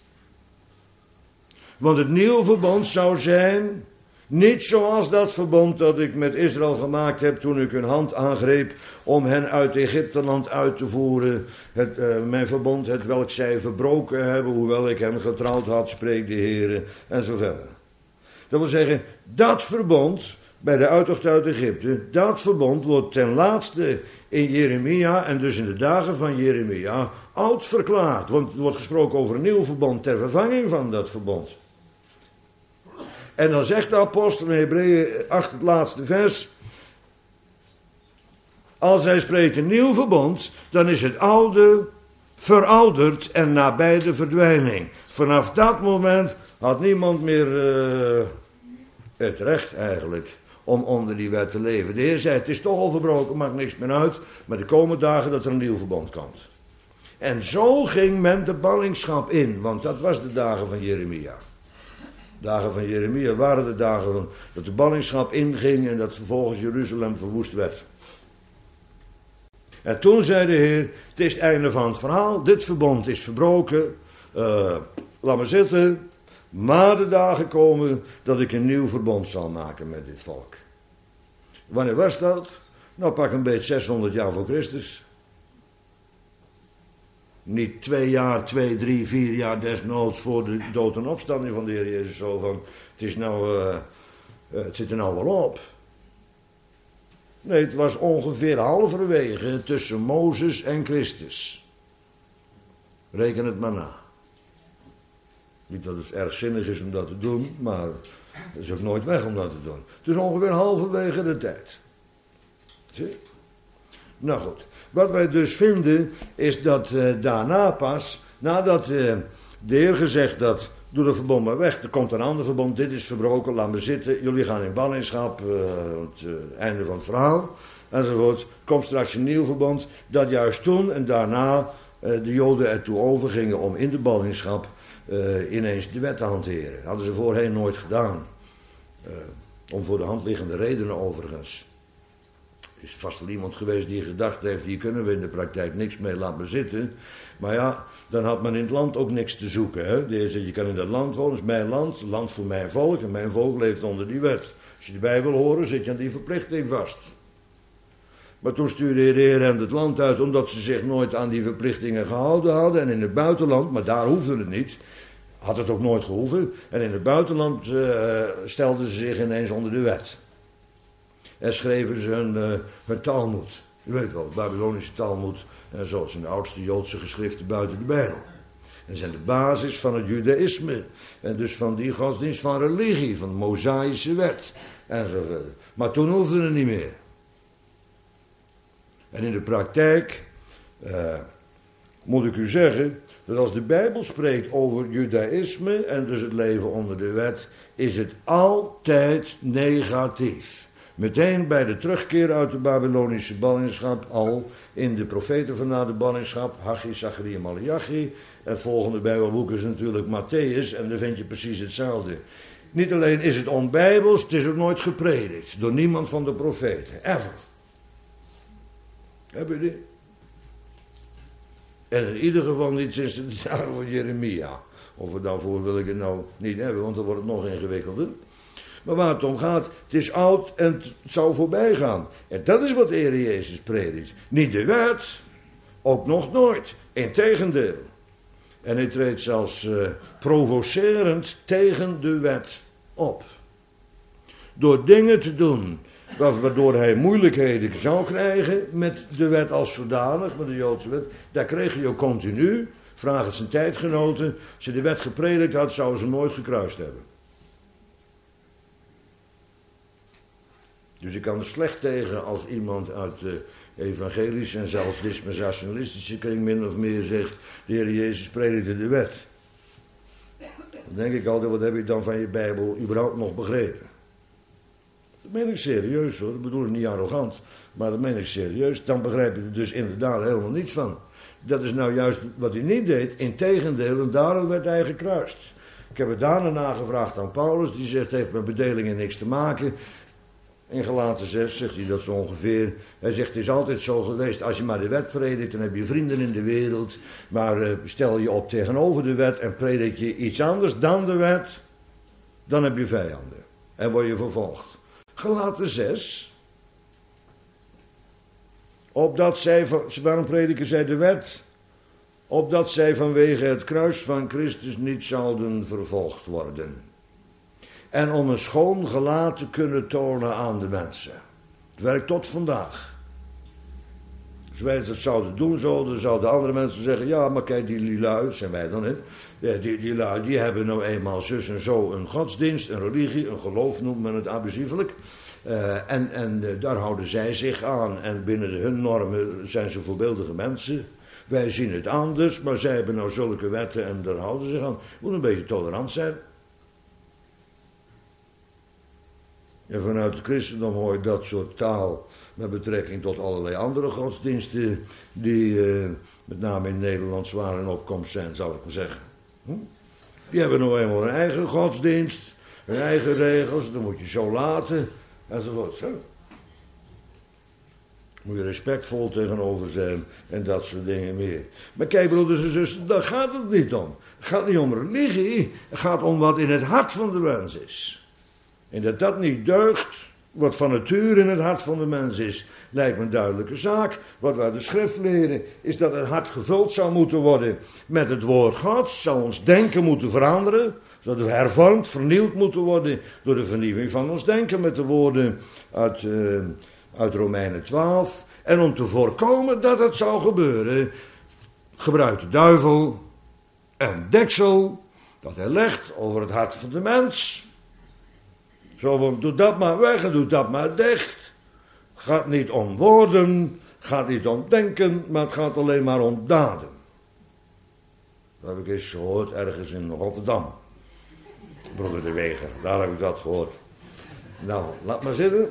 Want het nieuwe verbond zou zijn, niet zoals dat verbond dat ik met Israël gemaakt heb toen ik hun hand aangreep om hen uit Egypteland uit te voeren. Mijn verbond, het welk zij verbroken hebben, hoewel ik hen getrouwd had, spreekt de Heer, en zo verder. Dat wil zeggen, dat verbond bij de uittocht uit Egypte, dat verbond wordt ten laatste in Jeremia en dus in de dagen van Jeremia oud verklaard. Want er wordt gesproken over een nieuw verbond ter vervanging van dat verbond. En dan zegt de apostel in Hebreeën 8, het laatste vers. Als hij spreekt een nieuw verbond, dan is het oude verouderd en nabij de verdwijning. Vanaf dat moment had niemand meer het recht eigenlijk om onder die wet te leven. De Heer zei, het is toch al verbroken, maakt niks meer uit. Maar de komende dagen dat er een nieuw verbond komt. En zo ging men de ballingschap in, want dat was de dagen van Jeremia. De dagen van Jeremia waren de dagen dat de ballingschap inging en dat vervolgens Jeruzalem verwoest werd. En toen zei de Heer, het is het einde van het verhaal, dit verbond is verbroken, laat maar zitten, maar de dagen komen dat ik een nieuw verbond zal maken met dit volk. Wanneer was dat? Nou, pak een beetje 600 jaar voor Christus. Niet 2 jaar, 2, 3, 4 jaar desnoods voor de dood en opstanding van de Heer Jezus. Zo van, het zit er nou wel op. Nee, het was ongeveer halverwege tussen Mozes en Christus. Reken het maar na. Niet dat het erg zinnig is om dat te doen, maar het is ook nooit weg om dat te doen. Het is ongeveer halverwege de tijd. Zie? Nou goed. Wat wij dus vinden is dat daarna pas, nadat de Heer gezegd dat, doe het verbond maar weg, er komt een ander verbond, dit is verbroken, laat me zitten, jullie gaan in ballingschap, het einde van het verhaal, enzovoort, komt straks een nieuw verbond, dat juist toen en daarna de Joden ertoe overgingen om in de ballingschap ineens de wet te hanteren. Dat hadden ze voorheen nooit gedaan, om voor de hand liggende redenen overigens. Er is vast wel iemand geweest die gedacht heeft, hier kunnen we in de praktijk niks mee, laat maar zitten. Maar ja, dan had men in het land ook niks te zoeken. Hè? Je kan in dat land wonen, het is mijn land voor mijn volk en mijn volk leeft onder die wet. Als je erbij wil horen, zit je aan die verplichting vast. Maar toen stuurde de Heer hen het land uit, omdat ze zich nooit aan die verplichtingen gehouden hadden. En in het buitenland, maar daar hoefde het niet, had het ook nooit gehoeven. En in het buitenland stelden ze zich ineens onder de wet. En schreven ze hun Talmud. Je weet wel, de Babylonische Talmud. En zo zijn de oudste Joodse geschriften buiten de Bijbel. En zijn de basis van het Judaïsme. En dus van die godsdienst van religie, van de Mosaïsche wet. En zo verder. Maar toen hoefde het niet meer. En in de praktijk moet ik u zeggen dat als de Bijbel spreekt over Judaïsme en dus het leven onder de wet, is het altijd negatief. Meteen bij de terugkeer uit de Babylonische ballingschap, al in de profeten van na de ballingschap, Haggai, Zacharia, Maleachi. En het volgende Bijbelboek is natuurlijk Matthäus en daar vind je precies hetzelfde. Niet alleen is het onbijbels, het is ook nooit gepredikt door niemand van de profeten, ever. Heb je die? En in ieder geval niet sinds de dagen van Jeremia. Of daarvoor wil ik het nou niet hebben, want dan wordt het nog ingewikkelder. Maar waar het om gaat, het is oud en het zou voorbij gaan. En dat is wat de Heer Jezus predikt. Niet de wet, ook nog nooit. Integendeel. En hij treedt zelfs provocerend tegen de wet op. Door dingen te doen waardoor hij moeilijkheden zou krijgen met de wet als zodanig, met de Joodse wet. Daar kreeg hij ook continu. Vraag het zijn tijdgenoten. Als je de wet gepredikt had, zouden ze hem nooit gekruist hebben. Dus ik kan er slecht tegen als iemand uit de evangelische en zelfs dispensationalistische kring min of meer zegt: de Heer Jezus predikte de wet. Dan denk ik altijd: wat heb je dan van je Bijbel überhaupt nog begrepen? Dat meen ik serieus hoor, dat bedoel ik niet arrogant, maar dat meen ik serieus. Dan begrijp je er dus inderdaad helemaal niets van. Dat is nou juist wat hij niet deed, integendeel, en daarom werd hij gekruist. Ik heb het daarna nagevraagd aan Paulus, die zegt: heeft met bedelingen niks te maken. In Galaten 6 zegt hij dat zo ongeveer. Hij zegt: het is altijd zo geweest, als je maar de wet predikt, dan heb je vrienden in de wereld. Maar stel je op tegenover de wet en predik je iets anders dan de wet, dan heb je vijanden. En word je vervolgd. Galaten 6. Opdat zij, waarom prediken zij de wet? Opdat zij vanwege het kruis van Christus niet zouden vervolgd worden. En om een schoon gelaat te kunnen tonen aan de mensen. Het werkt tot vandaag. Als wij dat zouden doen, dan zouden andere mensen zeggen: ja, maar kijk, die lui, zijn wij dan niet. Ja, die lui, die hebben nou eenmaal zus en zo een godsdienst, een religie, een geloof noemt men het abusievelijk. En daar houden zij zich aan. En binnen hun normen zijn ze voorbeeldige mensen. Wij zien het anders, maar zij hebben nou zulke wetten en daar houden ze zich aan. Moet een beetje tolerant zijn. En vanuit het christendom hoor je dat soort taal met betrekking tot allerlei andere godsdiensten die met name in Nederland zwaar in opkomst zijn, zal ik maar zeggen. Die hebben nou eenmaal een eigen godsdienst, hun eigen regels, dat moet je zo laten, enzovoort. Zo. Moet je respectvol tegenover zijn en dat soort dingen meer. Maar kijk, broeders en zusters, daar gaat het niet om. Het gaat niet om religie, het gaat om wat in het hart van de mens is. En dat dat niet deugt, wat van nature in het hart van de mens is, lijkt me een duidelijke zaak. Wat we uit de schrift leren, is dat het hart gevuld zou moeten worden met het woord Gods. Zou ons denken moeten veranderen. Zou het hervormd, vernieuwd moeten worden door de vernieuwing van ons denken. Met de woorden uit Romeinen 12. En om te voorkomen dat het zou gebeuren, gebruikt de duivel een deksel dat hij legt over het hart van de mens. Zo van: doe dat maar weg en doe dat maar dicht. Het gaat niet om woorden, het gaat niet om denken, maar het gaat alleen maar om daden. Dat heb ik eens gehoord ergens in Rotterdam. Broeder de Weger, daar heb ik dat gehoord. Nou, laat maar zitten.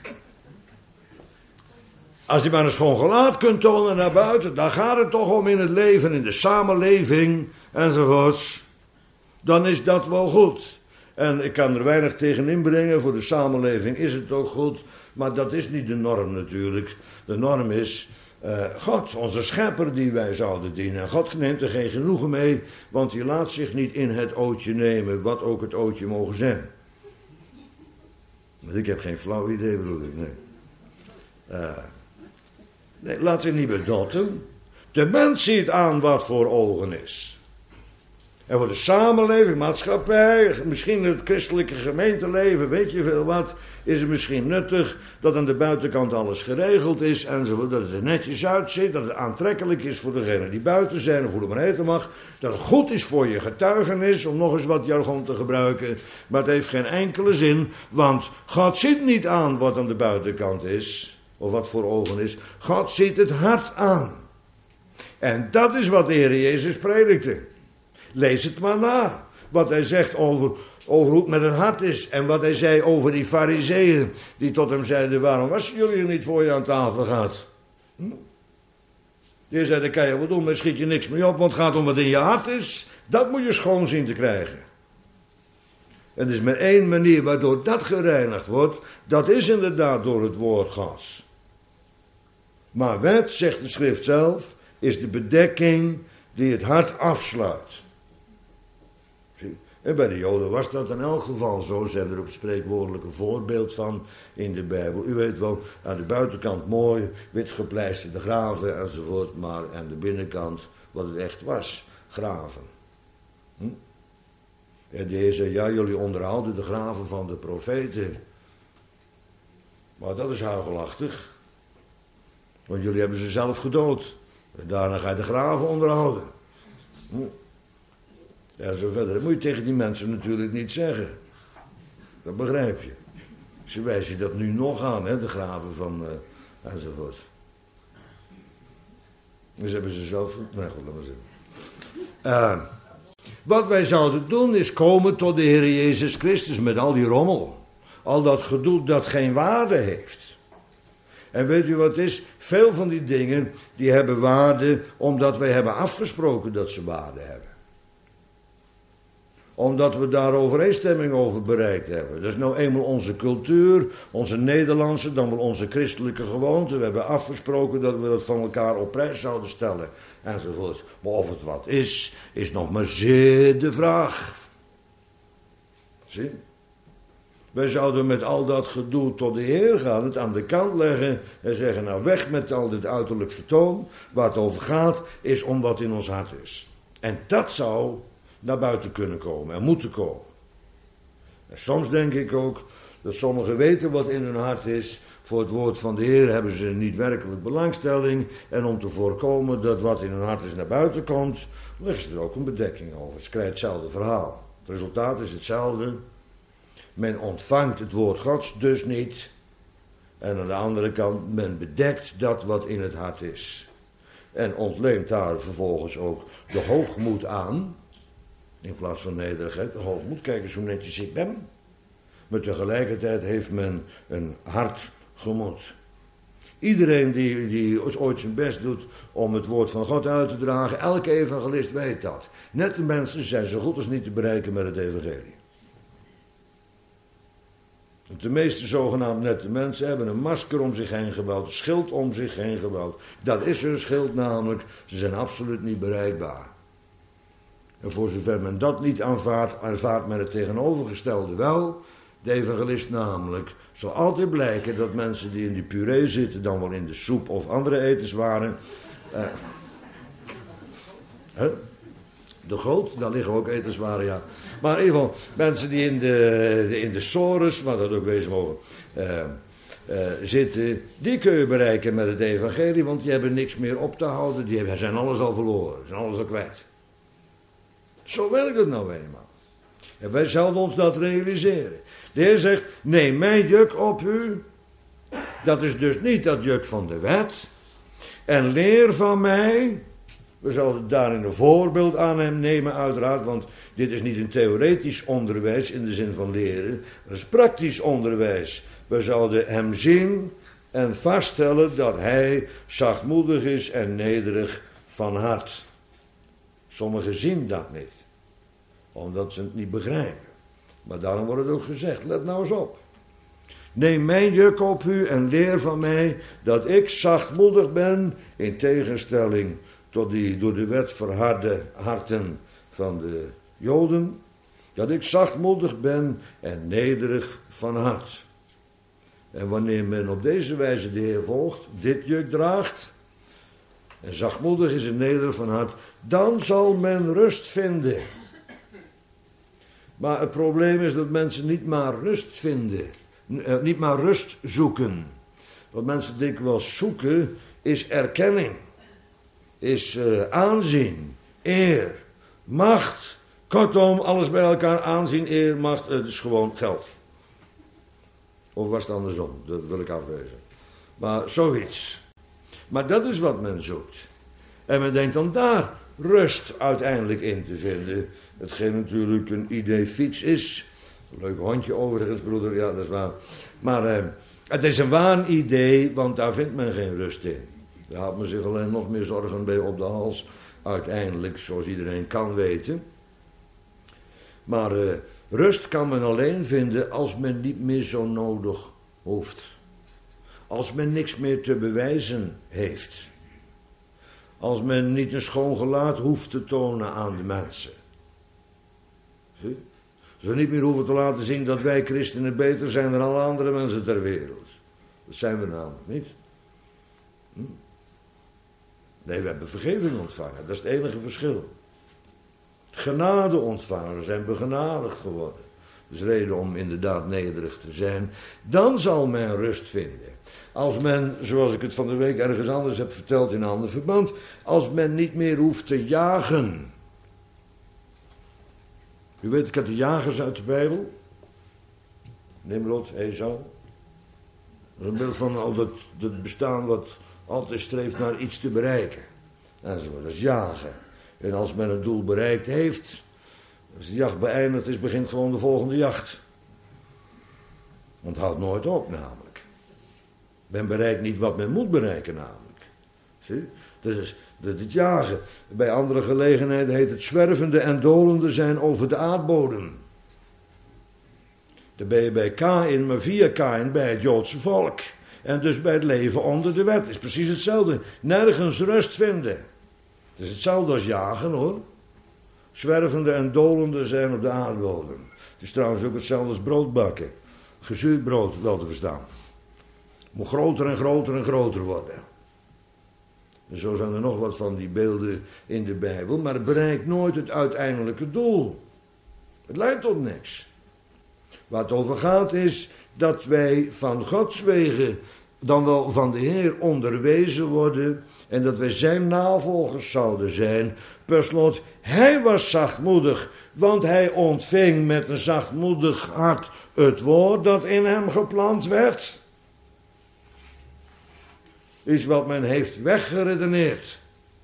Als je maar een schoon gelaat kunt tonen naar buiten, dan gaat het toch om in het leven, in de samenleving enzovoorts. Dan is dat wel goed. En ik kan er weinig tegen inbrengen, voor de samenleving is het ook goed, maar dat is niet de norm natuurlijk. De norm is God, onze schepper die wij zouden dienen. En God neemt er geen genoegen mee, want hij laat zich niet in het ootje nemen, wat ook het ootje mogen zijn. Want ik heb geen flauw idee, broeder, nee. Nee, laat zich niet bedotten. De mens ziet aan wat voor ogen is. En voor de samenleving, maatschappij, misschien het christelijke gemeenteleven, weet je veel wat, is het misschien nuttig dat aan de buitenkant alles geregeld is enzovoort, dat het er netjes uitziet, dat het aantrekkelijk is voor degenen die buiten zijn of hoe het maar heten mag, dat het goed is voor je getuigenis, om nog eens wat jargon te gebruiken, maar het heeft geen enkele zin, want God ziet niet aan wat aan de buitenkant is, of wat voor ogen is, God ziet het hart aan. En dat is wat de Heer Jezus predikte. Lees het maar na. Wat hij zegt over hoe het met het hart is. En wat hij zei over die fariseeën. Die tot hem zeiden: waarom wassen jullie niet voor je aan tafel gaat? Die zei: dan kan je wat doen, maar schiet je niks mee op. Want het gaat om wat in je hart is. Dat moet je schoon zien te krijgen. En er is maar één manier waardoor dat gereinigd wordt. Dat is inderdaad door het woord Gods. Maar wet, zegt de schrift zelf, is de bedekking die het hart afsluit. En bij de Joden was dat in elk geval zo. Zijn er ook spreekwoordelijke voorbeeld van in de Bijbel. U weet wel, aan de buitenkant mooi, wit gepleisterde graven enzovoort. Maar aan de binnenkant, wat het echt was, graven. En de Heer zei: ja, jullie onderhouden de graven van de profeten. Maar dat is huigelachtig. Want jullie hebben ze zelf gedood. En daarna ga je de graven onderhouden. Ja, zo verder. Dat moet je tegen die mensen natuurlijk niet zeggen. Dat begrijp je. Ze wijzen dat nu nog aan, hè, de graven van enzovoort. Dus hebben ze zelf... Nee, goed, laat maar zitten. Wat wij zouden doen is komen tot de Heer Jezus Christus met al die rommel. Al dat gedoe dat geen waarde heeft. En weet u wat het is? Veel van die dingen die hebben waarde omdat wij hebben afgesproken dat ze waarde hebben. Omdat we daar overeenstemming over bereikt hebben. Dat is nou eenmaal onze cultuur, onze Nederlandse, dan wel onze christelijke gewoonte. We hebben afgesproken dat we dat van elkaar op prijs zouden stellen. Enzovoort. Maar of het wat is nog maar zeer de vraag. Zie? Wij zouden met al dat gedoe tot de Heer gaan, het aan de kant leggen en zeggen, nou weg met al dit uiterlijk vertoon. Waar het over gaat, is om wat in ons hart is. En dat zou naar buiten kunnen komen en moeten komen. En soms denk ik ook dat sommigen weten wat in hun hart is. Voor het woord van de Heer hebben ze niet werkelijk belangstelling. En om te voorkomen dat wat in hun hart is naar buiten komt, leggen ze er ook een bedekking over. Het krijgt hetzelfde verhaal. Het resultaat is hetzelfde. Men ontvangt het woord Gods dus niet. En aan de andere kant, men bedekt dat wat in het hart is. En ontleent daar vervolgens ook de hoogmoed aan. In plaats van nederigheid, de hoogmoed. Kijk eens hoe netjes ik ben. Maar tegelijkertijd heeft men een hard gemoed. Iedereen die ooit zijn best doet om het woord van God uit te dragen, elke evangelist weet dat. Nette mensen zijn zo goed als niet te bereiken met het evangelie. De meeste zogenaamd nette mensen hebben een masker om zich heen gebouwd, een schild om zich heen gebouwd. Dat is hun schild namelijk, ze zijn absoluut niet bereikbaar. En voor zover men dat niet aanvaardt men het tegenovergestelde wel. De evangelist namelijk zal altijd blijken dat mensen die in die puree zitten, dan wel in de soep of andere etenswaren. De goot, daar liggen ook etenswaren, ja. Maar in ieder geval, mensen die in de sores, wat dat ook wezen mogen, zitten, die kun je bereiken met het evangelie, want die hebben niks meer op te houden, die zijn alles al verloren, zijn alles al kwijt. Zo werkt het nou eenmaal. En wij zouden ons dat realiseren. De Heer zegt, neem mijn juk op u. Dat is dus niet dat juk van de wet. En leer van mij. We zouden daarin een voorbeeld aan hem nemen uiteraard. Want dit is niet een theoretisch onderwijs in de zin van leren. Dat is praktisch onderwijs. We zouden hem zien en vaststellen dat hij zachtmoedig is en nederig van hart. Sommigen zien dat niet. Omdat ze het niet begrijpen. Maar daarom wordt het ook gezegd, let nou eens op. Neem mijn juk op u en leer van mij dat ik zachtmoedig ben in tegenstelling tot die door de wet verharde harten van de Joden. Dat ik zachtmoedig ben en nederig van hart. En wanneer men op deze wijze de Heer volgt, dit juk draagt en zachtmoedig is en nederig van hart, dan zal men rust vinden. Maar het probleem is dat mensen niet maar rust vinden. Niet maar rust zoeken. Wat mensen dikwijls zoeken is erkenning. Is aanzien. Eer. Macht. Kortom, alles bij elkaar. Aanzien, eer, macht. Het is gewoon geld. Of was het andersom? Dat wil ik afwezen. Maar zoiets. Maar dat is wat men zoekt. En men denkt dan daar rust uiteindelijk in te vinden. Hetgeen natuurlijk een idee fiets is. Een leuk hondje overigens, broeder, ja, dat is waar. Maar het is een waan idee, want daar vindt men geen rust in. Daar haalt men zich alleen nog meer zorgen bij op de hals. Uiteindelijk, zoals iedereen kan weten. Maar rust kan men alleen vinden als men niet meer zo nodig hoeft. Als men niks meer te bewijzen heeft. Als men niet een schoon gelaat hoeft te tonen aan de mensen. Zie? Als we niet meer hoeven te laten zien dat wij christenen beter zijn dan alle andere mensen ter wereld. Dat zijn we namelijk niet. Nee, we hebben vergeving ontvangen. Dat is het enige verschil. Genade ontvangen. We zijn begenadigd geworden. Dus reden om inderdaad nederig te zijn. Dan zal men rust vinden. Als men, zoals ik het van de week ergens anders heb verteld in een ander verband, als men niet meer hoeft te jagen. U weet, ik heb de jagers uit de Bijbel. Nimrod, Esau. Dat is een beeld van al dat bestaan wat altijd streeft naar iets te bereiken. Dat is jagen. En als men een doel bereikt heeft, als de jacht beëindigd is, begint gewoon de volgende jacht. Want het houdt nooit op namelijk. Men bereikt niet wat men moet bereiken namelijk. Zie? Dat is het jagen. Bij andere gelegenheden heet het zwervende en dolende zijn over de aardbodem. Dan ben je bij Kaïn, maar via Kaïn bij het Joodse volk. En dus bij het leven onder de wet. Het is precies hetzelfde. Nergens rust vinden. Het is hetzelfde als jagen hoor. Zwervende en dolende zijn op de aardbodem. Het is trouwens ook hetzelfde als broodbakken. Gezuurd brood wel te verstaan. Het moet groter en groter en groter worden. En zo zijn er nog wat van die beelden in de Bijbel. Maar het bereikt nooit het uiteindelijke doel. Het leidt tot niks. Waar het over gaat is dat wij van Gods wegen, dan wel van de Heer onderwezen worden. En dat wij zijn navolgers zouden zijn. Per slot, hij was zachtmoedig. Want hij ontving met een zachtmoedig hart het woord dat in hem geplant werd. Is wat men heeft weggeredeneerd.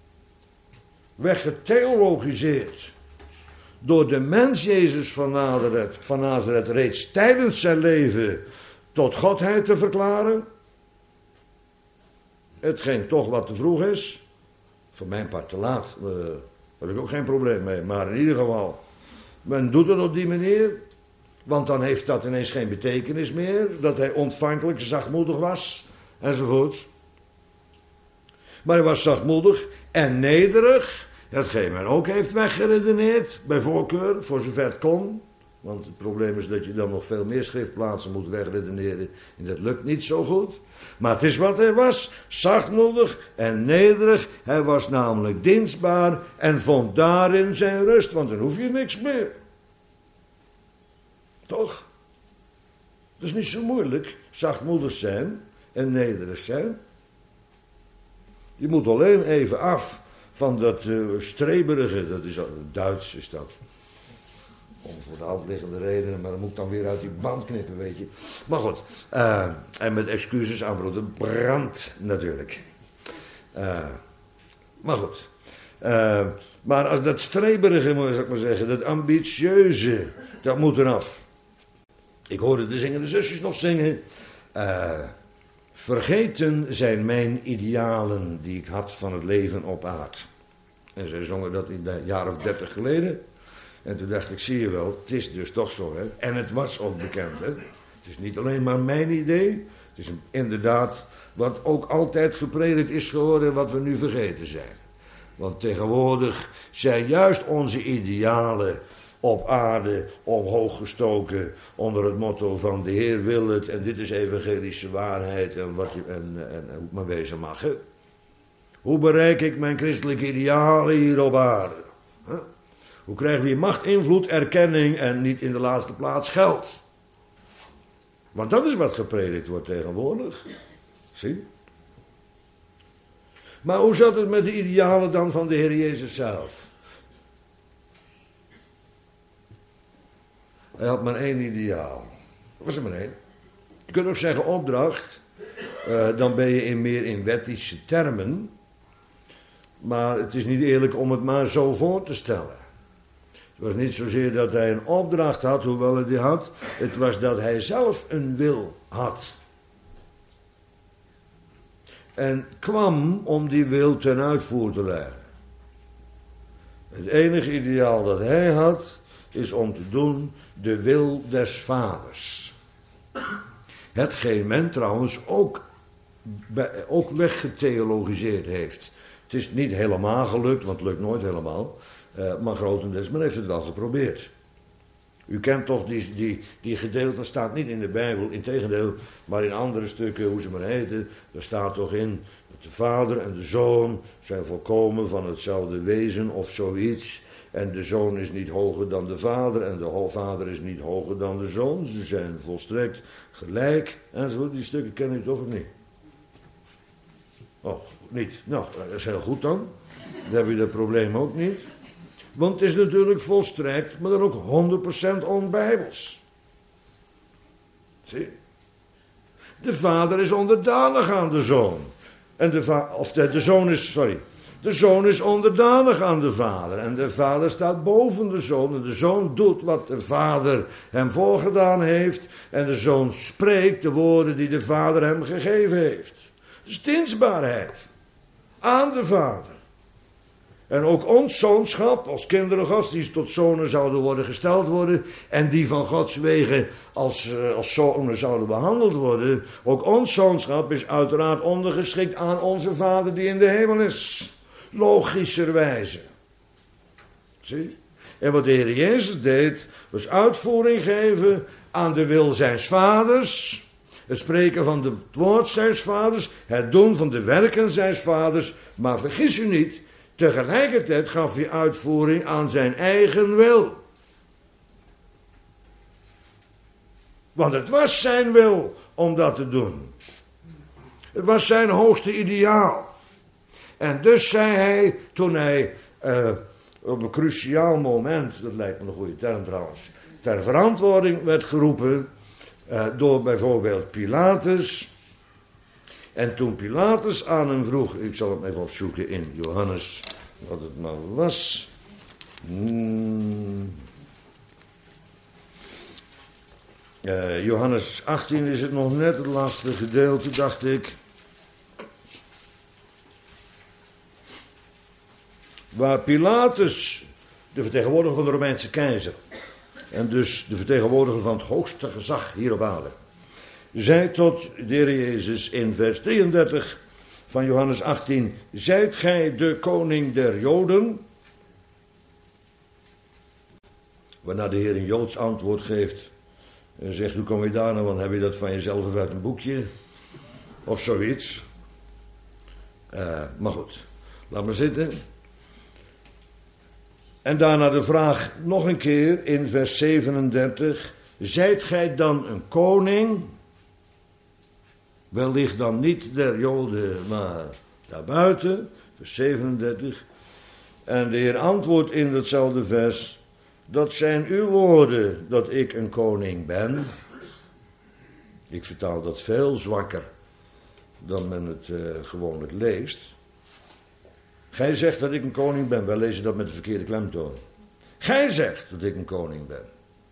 Weggetheologiseerd. Door de mens Jezus van Nazareth reeds tijdens zijn leven tot Godheid te verklaren. Hetgeen toch wat te vroeg is. Voor mijn part te laat. Daar heb ik ook geen probleem mee. Maar in ieder geval. Men doet het op die manier. Want dan heeft dat ineens geen betekenis meer. Dat hij ontvankelijk, zachtmoedig was. Enzovoort. Maar hij was zachtmoedig en nederig. Hetgeen men ook heeft weggeredeneerd. Bij voorkeur, voor zover het kon. Want het probleem is dat je dan nog veel meer schriftplaatsen moet wegredeneren. En dat lukt niet zo goed. Maar het is wat hij was. Zachtmoedig en nederig. Hij was namelijk dienstbaar. En vond daarin zijn rust. Want dan hoef je niks meer. Toch? Het is niet zo moeilijk. Zachtmoedig zijn en nederig zijn. Je moet alleen even af van dat streberige. Dat is Duits is dat. Om voor de hand liggende redenen, maar dan moet ik dan weer uit die band knippen, weet je. Maar goed, en met excuses aan de brand natuurlijk. Maar goed. Maar als dat streberige, moet ik maar zeggen, dat ambitieuze, dat moet eraf. Ik hoorde de zingende zusjes nog zingen. Vergeten zijn mijn idealen die ik had van het leven op aard. En zij zongen dat in een jaar of 30 geleden. En toen dacht ik, zie je wel, het is dus toch zo, hè. En het was ook bekend, hè. Het is niet alleen maar mijn idee. Het is inderdaad wat ook altijd gepredikt is geworden, wat we nu vergeten zijn. Want tegenwoordig zijn juist onze idealen op aarde omhoog gestoken onder het motto van de Heer wil het en dit is evangelische waarheid en hoe het maar wezen mag. Hè? Hoe bereik ik mijn christelijke idealen hier op aarde? Huh? Hoe krijgen we macht, invloed, erkenning en niet in de laatste plaats geld? Want dat is wat gepredikt wordt tegenwoordig. Zie? Maar hoe zat het met de idealen dan van de Heer Jezus zelf? Hij had maar één ideaal. Dat was er maar één. Je kunt ook zeggen opdracht. Dan ben je meer in wettische termen. Maar het is niet eerlijk om het maar zo voor te stellen. Het was niet zozeer dat hij een opdracht had, hoewel hij die had. Het was dat hij zelf een wil had. En kwam om die wil ten uitvoer te leggen. Het enige ideaal dat hij had, is om te doen de wil des vaders. Hetgeen men trouwens ook weggetheologiseerd heeft. Het is niet helemaal gelukt, want het lukt nooit helemaal. Maar grotendeels, men heeft het wel geprobeerd. U kent toch die gedeelte, dat staat niet in de Bijbel, integendeel, maar in andere stukken, hoe ze maar heten, daar staat toch in dat de vader en de zoon zijn volkomen van hetzelfde wezen of zoiets. En de zoon is niet hoger dan de vader en de vader is niet hoger dan de zoon. Ze zijn volstrekt gelijk. Enzovoort. Die stukken ken je toch of niet? Oh, niet. Nou, dat is heel goed dan. Dan heb je dat probleem ook niet. Want het is natuurlijk volstrekt, maar dan ook 100% onbijbels. Zie? De vader is onderdanig aan de zoon. En de zoon is onderdanig aan de vader. En de vader staat boven de zoon. En de zoon doet wat de vader hem voorgedaan heeft. En de zoon spreekt de woorden die de vader hem gegeven heeft. Dus dienstbaarheid aan de vader. En ook ons zoonschap, als kinderen Gods, die tot zonen zouden worden gesteld worden. En die van Gods wegen als zonen zouden behandeld worden. Ook ons zoonschap is uiteraard ondergeschikt aan onze vader die in de hemel is. Logischerwijze. Zie? En wat de Heer Jezus deed, was uitvoering geven aan de wil zijns vaders. Het spreken van het woord zijns vaders. Het doen van de werken zijns vaders. Maar vergis u niet, tegelijkertijd gaf hij uitvoering aan zijn eigen wil. Want het was zijn wil om dat te doen. Het was zijn hoogste ideaal. En dus zei hij, toen hij op een cruciaal moment, dat lijkt me een goede term trouwens, ter verantwoording werd geroepen door bijvoorbeeld Pilatus. En toen Pilatus aan hem vroeg, ik zal het even opzoeken in Johannes, wat het nou was. Johannes 18 is het nog net het laatste gedeelte, dacht ik. Waar Pilatus, de vertegenwoordiger van de Romeinse keizer, en dus de vertegenwoordiger van het hoogste gezag hier op aarde, zei tot de Heer Jezus in vers 33 van Johannes 18, zijt gij de koning der Joden? Waarna de Heer een Joods antwoord geeft en zegt, hoe kom je daar nou, want heb je dat van jezelf of uit een boekje? Of zoiets. Maar goed, laat maar zitten. En daarna de vraag nog een keer in vers 37. Zijt gij dan een koning? Wellicht dan niet der Joden, maar daarbuiten. Vers 37. En de Heer antwoordt in datzelfde vers. Dat zijn uw woorden dat ik een koning ben. Ik vertaal dat veel zwakker dan men het gewoonlijk leest. Gij zegt dat ik een koning ben. Wij lezen dat met de verkeerde klemtoon. Gij zegt dat ik een koning ben.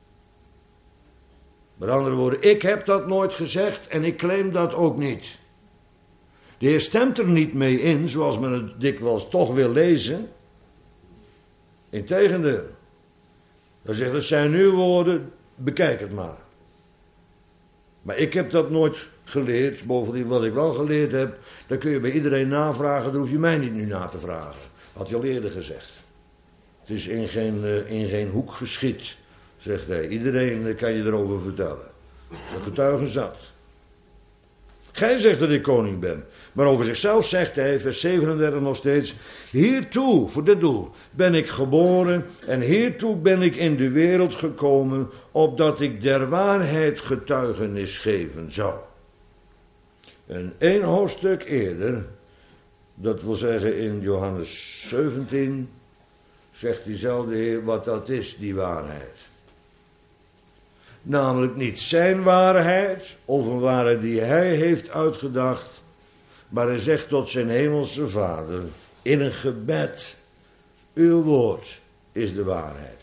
Met andere woorden, ik heb dat nooit gezegd en ik claim dat ook niet. De Heer stemt er niet mee in, zoals men het dikwijls toch wil lezen. Integendeel. Hij zegt, dat zijn uw woorden, bekijk het maar. Maar ik heb dat nooit geleerd. Bovendien wat ik wel geleerd heb, dat kun je bij iedereen navragen. Daar hoef je mij niet nu na te vragen. Had hij al eerder gezegd. Het is in geen hoek geschied, zegt hij. Iedereen kan je erover vertellen. Dat getuigen zat. Gij zegt dat ik koning ben. Maar over zichzelf zegt hij, vers 37 nog steeds. Hiertoe, voor dit doel, ben ik geboren. En hiertoe ben ik in de wereld gekomen. Opdat ik der waarheid getuigenis geven zou. En 1 hoofdstuk eerder, dat wil zeggen in Johannes 17, zegt diezelfde Heer wat dat is, die waarheid. Namelijk niet zijn waarheid, of een waarheid die hij heeft uitgedacht, maar hij zegt tot zijn hemelse Vader, in een gebed, uw woord is de waarheid.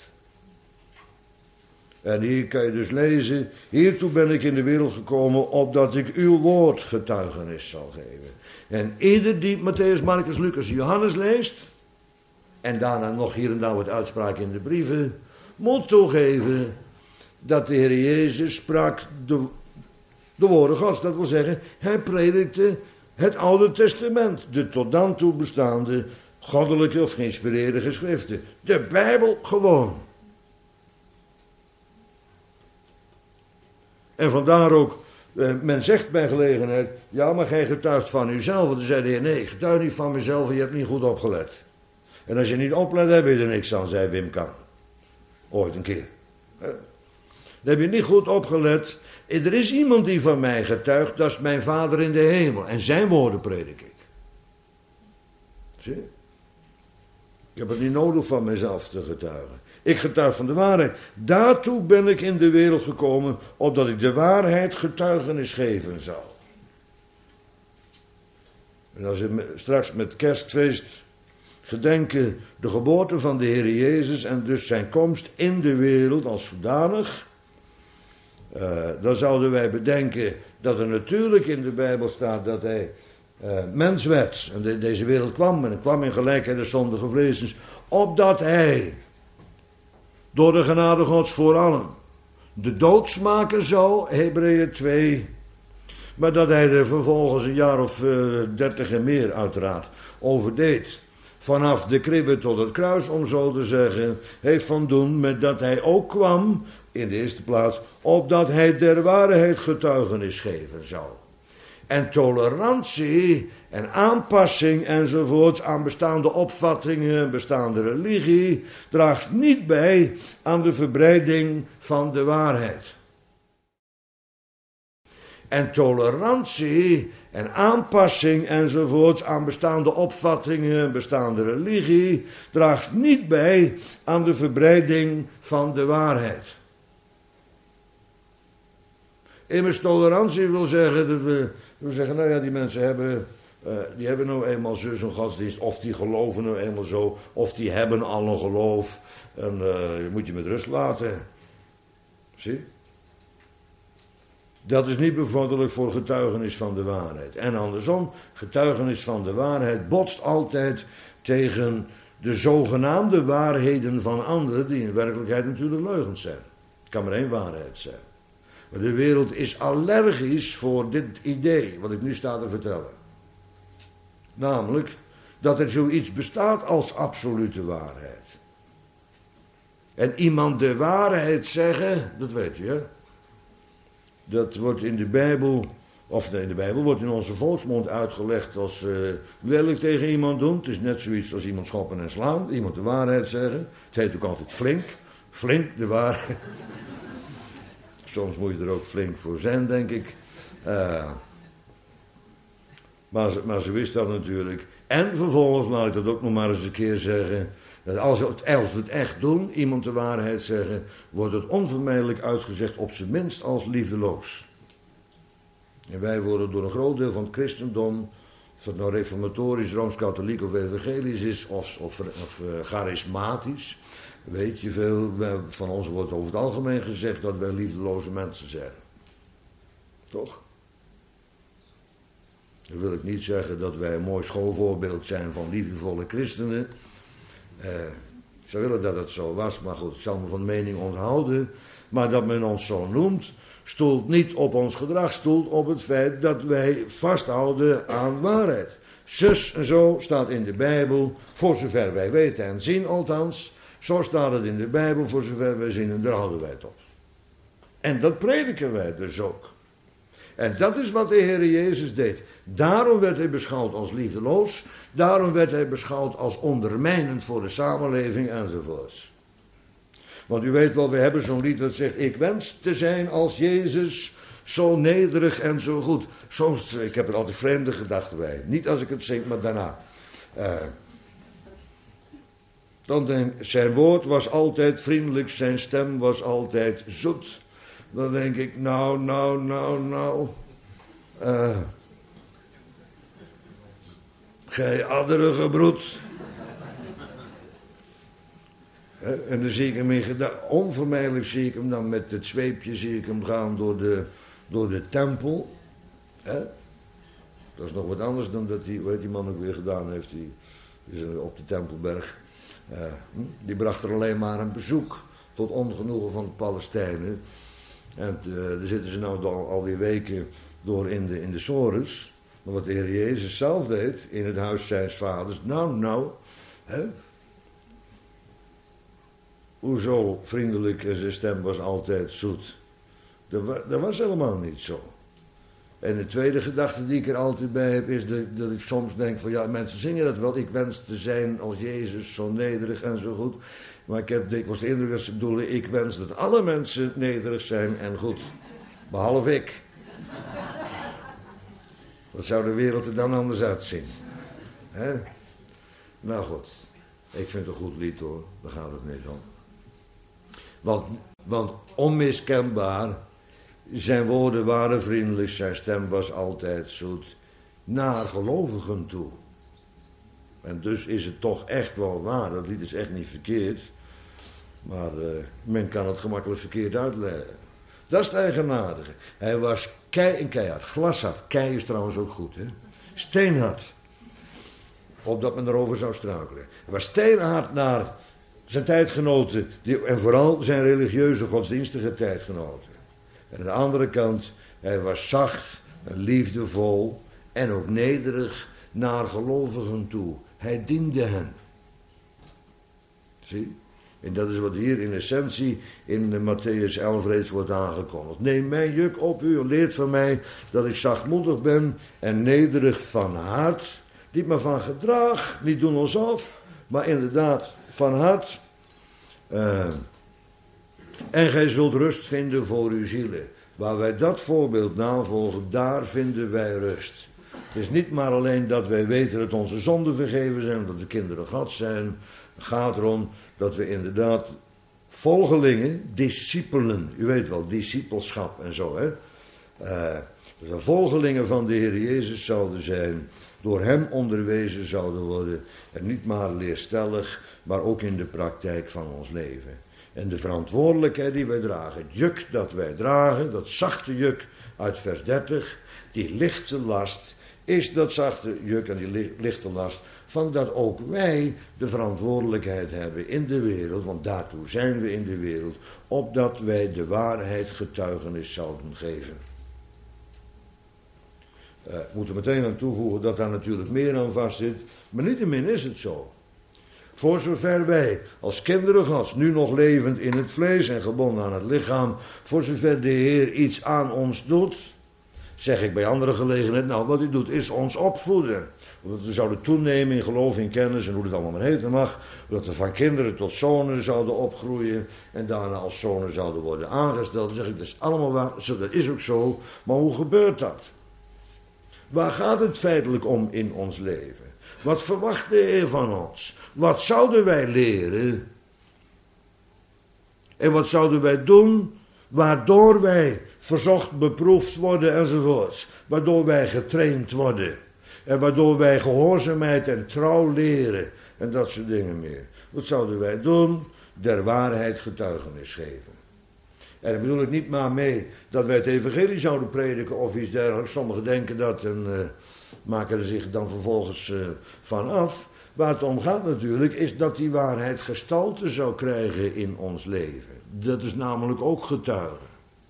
En hier kan je dus lezen, hiertoe ben ik in de wereld gekomen, opdat ik uw woord getuigenis zal geven. En ieder die Matthäus, Marcus, Lucas, Johannes leest, en daarna nog hier en daar wat uitspraak in de brieven, moet toegeven dat de Heer Jezus sprak de woorden Gods. Dat wil zeggen, hij predikte het Oude Testament, de tot dan toe bestaande goddelijke of geïnspireerde geschriften. De Bijbel gewoon. En vandaar ook, men zegt bij gelegenheid, ja, maar gij getuigt van uzelf. En toen zei de Heer, nee, ik getuig niet van mezelf en je hebt niet goed opgelet. En als je niet oplet, heb je er niks aan, zei Wim Kan. Ooit een keer. Dan heb je niet goed opgelet. Er is iemand die van mij getuigt, dat is mijn Vader in de hemel. En zijn woorden predik ik. Zie je? Ik heb het niet nodig van mezelf te getuigen. Ik getuig van de waarheid. Daartoe ben ik in de wereld gekomen, opdat ik de waarheid getuigenis geven zou. En als we straks met kerstfeest gedenken de geboorte van de Heer Jezus en dus zijn komst in de wereld als zodanig, dan zouden wij bedenken dat er natuurlijk in de Bijbel staat dat hij mens werd en deze wereld kwam en kwam in gelijkheid de zondige vleesens, opdat hij door de genade Gods voor allen de dood maken zou, Hebreeën 2, maar dat hij er vervolgens een jaar of 30 en meer uiteraard over deed. Vanaf de kribbe tot het kruis, om zo te zeggen, heeft van doen met dat hij ook kwam, in de eerste plaats, opdat hij der waarheid getuigenis geven zou. En tolerantie en aanpassing enzovoorts aan bestaande opvattingen, bestaande religie, draagt niet bij aan de verbreiding van de waarheid. En tolerantie en aanpassing enzovoorts aan bestaande opvattingen, bestaande religie, draagt niet bij aan de verbreiding van de waarheid. Immers tolerantie wil zeggen dat we zeggen, nou ja, die mensen hebben nou eenmaal zo'n godsdienst, of die geloven nou eenmaal zo, of die hebben al een geloof, en je moet je met rust laten. Zie? Dat is niet bevorderlijk voor getuigenis van de waarheid. En andersom, getuigenis van de waarheid botst altijd tegen de zogenaamde waarheden van anderen, die in werkelijkheid natuurlijk leugens zijn. Het kan maar één waarheid zijn. Maar de wereld is allergisch voor dit idee, wat ik nu sta te vertellen. Namelijk, dat er zoiets bestaat als absolute waarheid. En iemand de waarheid zeggen, dat weet je, hè? Dat wordt in de Bijbel, of in de Bijbel wordt in onze volksmond uitgelegd als lelijk tegen iemand doen. Het is net zoiets als iemand schoppen en slaan, iemand de waarheid zeggen. Het heet ook altijd flink de waarheid. Soms moet je er ook flink voor zijn, denk ik. Maar ze wist dat natuurlijk. En vervolgens, laat ik dat ook nog maar eens een keer zeggen, dat als we het echt doen, iemand de waarheid zeggen, wordt het onvermijdelijk uitgezegd op zijn minst als liefdeloos. En wij worden door een groot deel van het christendom, of het nou reformatorisch, rooms-katholiek of evangelisch is, of charismatisch, weet je veel, van ons wordt over het algemeen gezegd dat wij liefdeloze mensen zijn. Toch? Dan wil ik niet zeggen dat wij een mooi schoolvoorbeeld zijn van liefdevolle christenen. Ik zou willen dat het zo was, maar goed, ik zal me van mening onthouden. Maar dat men ons zo noemt, stoelt niet op ons gedrag, stoelt op het feit dat wij vasthouden aan waarheid. Zus en zo staat in de Bijbel, voor zover wij weten en zien althans. Zo staat het in de Bijbel, voor zover wij zien, en daar houden wij het op. En dat prediken wij dus ook. En dat is wat de Heer Jezus deed. Daarom werd hij beschouwd als liefdeloos. Daarom werd hij beschouwd als ondermijnend voor de samenleving enzovoorts. Want u weet wel, we hebben zo'n lied dat zegt, ik wens te zijn als Jezus, zo nederig en zo goed. Soms, ik heb er altijd vreemde gedachten bij. Niet als ik het zing, maar daarna. Dan denk ik, zijn woord was altijd vriendelijk, zijn stem was altijd zoet. Dan denk ik, nou. Gij adderige broed. En dan zie ik hem onvermijdelijk zie ik hem dan met het zweepje zie ik hem gaan door de tempel. Dat is nog wat anders dan dat hij, hoe heet die man ook weer gedaan heeft, die is op de Tempelberg. Die bracht er alleen maar een bezoek tot ongenoegen van de Palestijnen. En daar zitten ze nou alweer weken door in de sores. Maar wat de Heer Jezus zelf deed in het huis zijns vaders. Hè? Hoezo vriendelijk en zijn stem was altijd zoet. Dat was helemaal niet zo. En de tweede gedachte die ik er altijd bij heb, is dat ik soms denk van, ja, mensen zingen dat wel. Ik wens te zijn als Jezus, zo nederig en zo goed. Maar ik heb dikwijls de indruk dat ze bedoelen, ik wens dat alle mensen nederig zijn en goed. Behalve ik. Wat zou de wereld er dan anders uitzien? Hè? Nou goed, ik vind het een goed lied hoor, daar gaat het niet om. Want onmiskenbaar, zijn woorden waren vriendelijk, zijn stem was altijd zoet, naar gelovigen toe. En dus is het toch echt wel waar, dat lied is echt niet verkeerd, maar men kan het gemakkelijk verkeerd uitleggen. Dat is het eigenaardige. Hij was keihard, glashard, kei is trouwens ook goed, hè? Steenhard, opdat men erover zou struikelen. Hij was steenhard naar zijn tijdgenoten en vooral zijn religieuze godsdienstige tijdgenoten. En aan de andere kant, hij was zacht en liefdevol en ook nederig naar gelovigen toe. Hij diende hen. Zie? En dat is wat hier in essentie in Mattheüs 11 reeds wordt aangekondigd. Neem mijn juk op u en leert van mij dat ik zachtmoedig ben en nederig van hart. Niet maar van gedrag, niet doen alsof, maar inderdaad van hart. En gij zult rust vinden voor uw zielen. Waar wij dat voorbeeld navolgen, daar vinden wij rust. Het is niet maar alleen dat wij weten dat onze zonden vergeven zijn, dat we kinderen Gods zijn. Het gaat erom dat we inderdaad volgelingen, discipelen, u weet wel, discipelschap en zo, hè. Dat we volgelingen van de Heer Jezus zouden zijn, door hem onderwezen zouden worden. En niet maar leerstellig, maar ook in de praktijk van ons leven. En de verantwoordelijkheid die wij dragen, het juk dat wij dragen, dat zachte juk uit vers 30, die lichte last, is dat zachte juk en die lichte last van dat ook wij de verantwoordelijkheid hebben in de wereld, want daartoe zijn we in de wereld, opdat wij de waarheid getuigenis zouden geven. Ik moet er meteen aan toevoegen dat daar natuurlijk meer aan vast zit, maar niettemin is het zo. Voor zover wij als kinderen Gods, nu nog levend in het vlees en gebonden aan het lichaam, voor zover de Heer iets aan ons doet, zeg ik bij andere gelegenheden, nou wat hij doet is ons opvoeden. Dat we zouden toenemen in geloof, in kennis en hoe het allemaal maar heten mag. Dat we van kinderen tot zonen zouden opgroeien en daarna als zonen zouden worden aangesteld. Dan zeg ik, dat is allemaal waar, dat is ook zo, maar hoe gebeurt dat? Waar gaat het feitelijk om in ons leven? Wat verwacht de Heer van ons? Wat zouden wij leren? En wat zouden wij doen? Waardoor wij verzocht, beproefd worden enzovoorts. Waardoor wij getraind worden. En waardoor wij gehoorzaamheid en trouw leren. En dat soort dingen meer. Wat zouden wij doen? Der waarheid getuigenis geven. En daar bedoel ik niet maar mee dat wij het evangelie zouden prediken of iets dergelijks. Sommigen denken dat en maken er zich dan vervolgens van af. Waar het om gaat natuurlijk is dat die waarheid gestalte zou krijgen in ons leven. Dat is namelijk ook getuigen.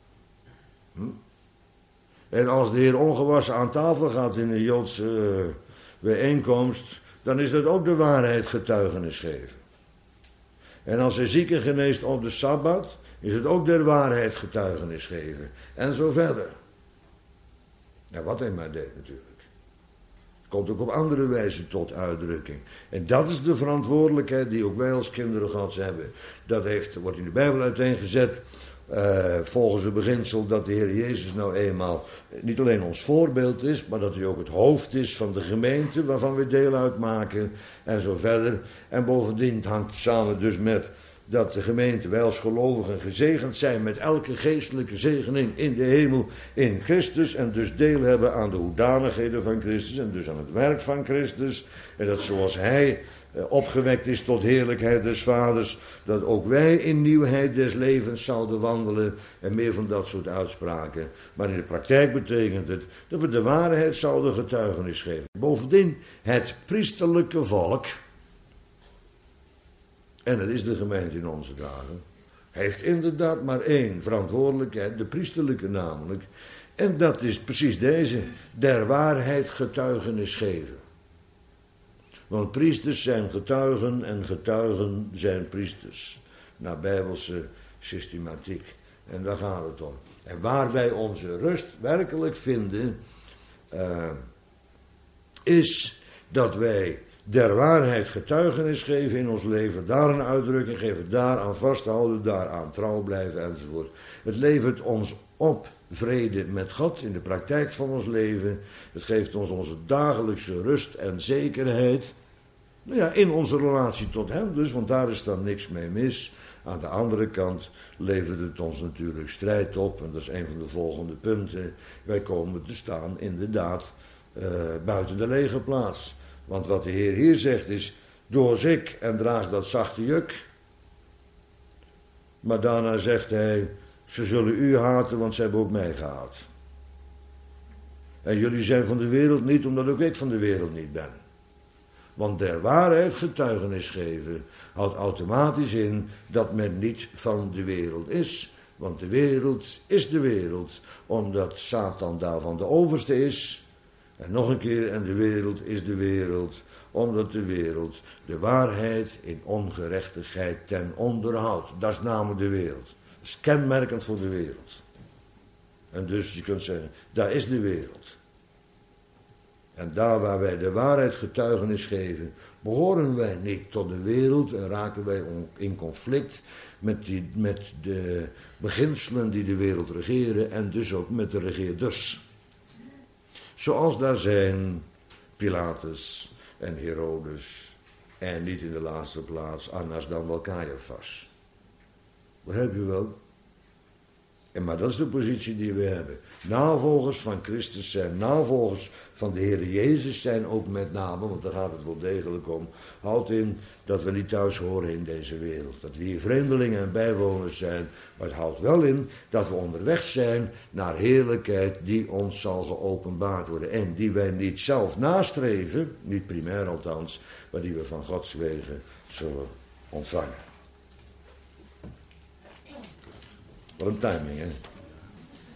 En als de Heer ongewassen aan tafel gaat in een Joodse bijeenkomst, dan is dat ook de waarheid getuigenis geven. En als hij zieken geneest op de Sabbat, is het ook der waarheid getuigenis geven. En zo verder. Ja, wat hij maar deed natuurlijk. Het komt ook op andere wijze tot uitdrukking. En dat is de verantwoordelijkheid die ook wij als kinderen Gods hebben. Dat wordt in de Bijbel uiteengezet. Volgens het beginsel dat de Heer Jezus nou eenmaal niet alleen ons voorbeeld is, maar dat hij ook het hoofd is van de gemeente waarvan we deel uitmaken en zo verder. En bovendien hangt samen dus met dat de gemeente, wij als gelovigen gezegend zijn met elke geestelijke zegening in de hemel in Christus en dus deel hebben aan de hoedanigheden van Christus en dus aan het werk van Christus. En dat zoals hij opgewekt is tot heerlijkheid des Vaders, dat ook wij in nieuwheid des levens zouden wandelen en meer van dat soort uitspraken. Maar in de praktijk betekent het dat we de waarheid zouden getuigenis geven. Bovendien het priesterlijke volk, en dat is de gemeente in onze dagen, heeft inderdaad maar één verantwoordelijkheid, de priesterlijke namelijk, en dat is precies deze, der waarheid getuigenis geven. Want priesters zijn getuigen en getuigen zijn priesters. Naar bijbelse systematiek. En daar gaat het om. En waar wij onze rust werkelijk vinden, is dat wij der waarheid getuigenis geven in ons leven, daar een uitdrukking geven, daaraan vasthouden, daaraan trouw blijven enzovoort. Het levert ons op vrede met God in de praktijk van ons leven. Het geeft ons onze dagelijkse rust en zekerheid. Nou ja, in onze relatie tot hem dus, want daar is dan niks mee mis. Aan de andere kant levert het ons natuurlijk strijd op, en dat is een van de volgende punten. Wij komen te staan inderdaad buiten de legerplaats. Want wat de Heer hier zegt is, doors ik en draag dat zachte juk. Maar daarna zegt hij, ze zullen u haten, want ze hebben ook mij gehaat. En jullie zijn van de wereld niet, omdat ook ik van de wereld niet ben. Want der waarheid getuigenis geven houdt automatisch in dat men niet van de wereld is. Want de wereld is de wereld, omdat Satan daarvan de overste is. En nog een keer, en de wereld is de wereld, omdat de wereld de waarheid in ongerechtigheid ten onder houdt. Dat is namelijk de wereld. Dat is kenmerkend voor de wereld. En dus je kunt zeggen, daar is de wereld. En daar waar wij de waarheid getuigenis geven, behoren wij niet tot de wereld en raken wij in conflict met de beginselen die de wereld regeren en dus ook met de regeerders. Zoals daar zijn Pilatus en Herodes en niet in de laatste plaats Annas dan wel Caiaphas. Begrijp je wel? Maar dat is de positie die we hebben. Navolgers van Christus zijn, navolgers van de Heer Jezus zijn ook met name, want daar gaat het wel degelijk om, houdt in dat we niet thuis horen in deze wereld. Dat we hier vreemdelingen en bijwoners zijn, maar het houdt wel in dat we onderweg zijn naar heerlijkheid die ons zal geopenbaard worden. En die wij niet zelf nastreven, niet primair althans, maar die we van Gods wegen zullen ontvangen. Wat een timing, hè?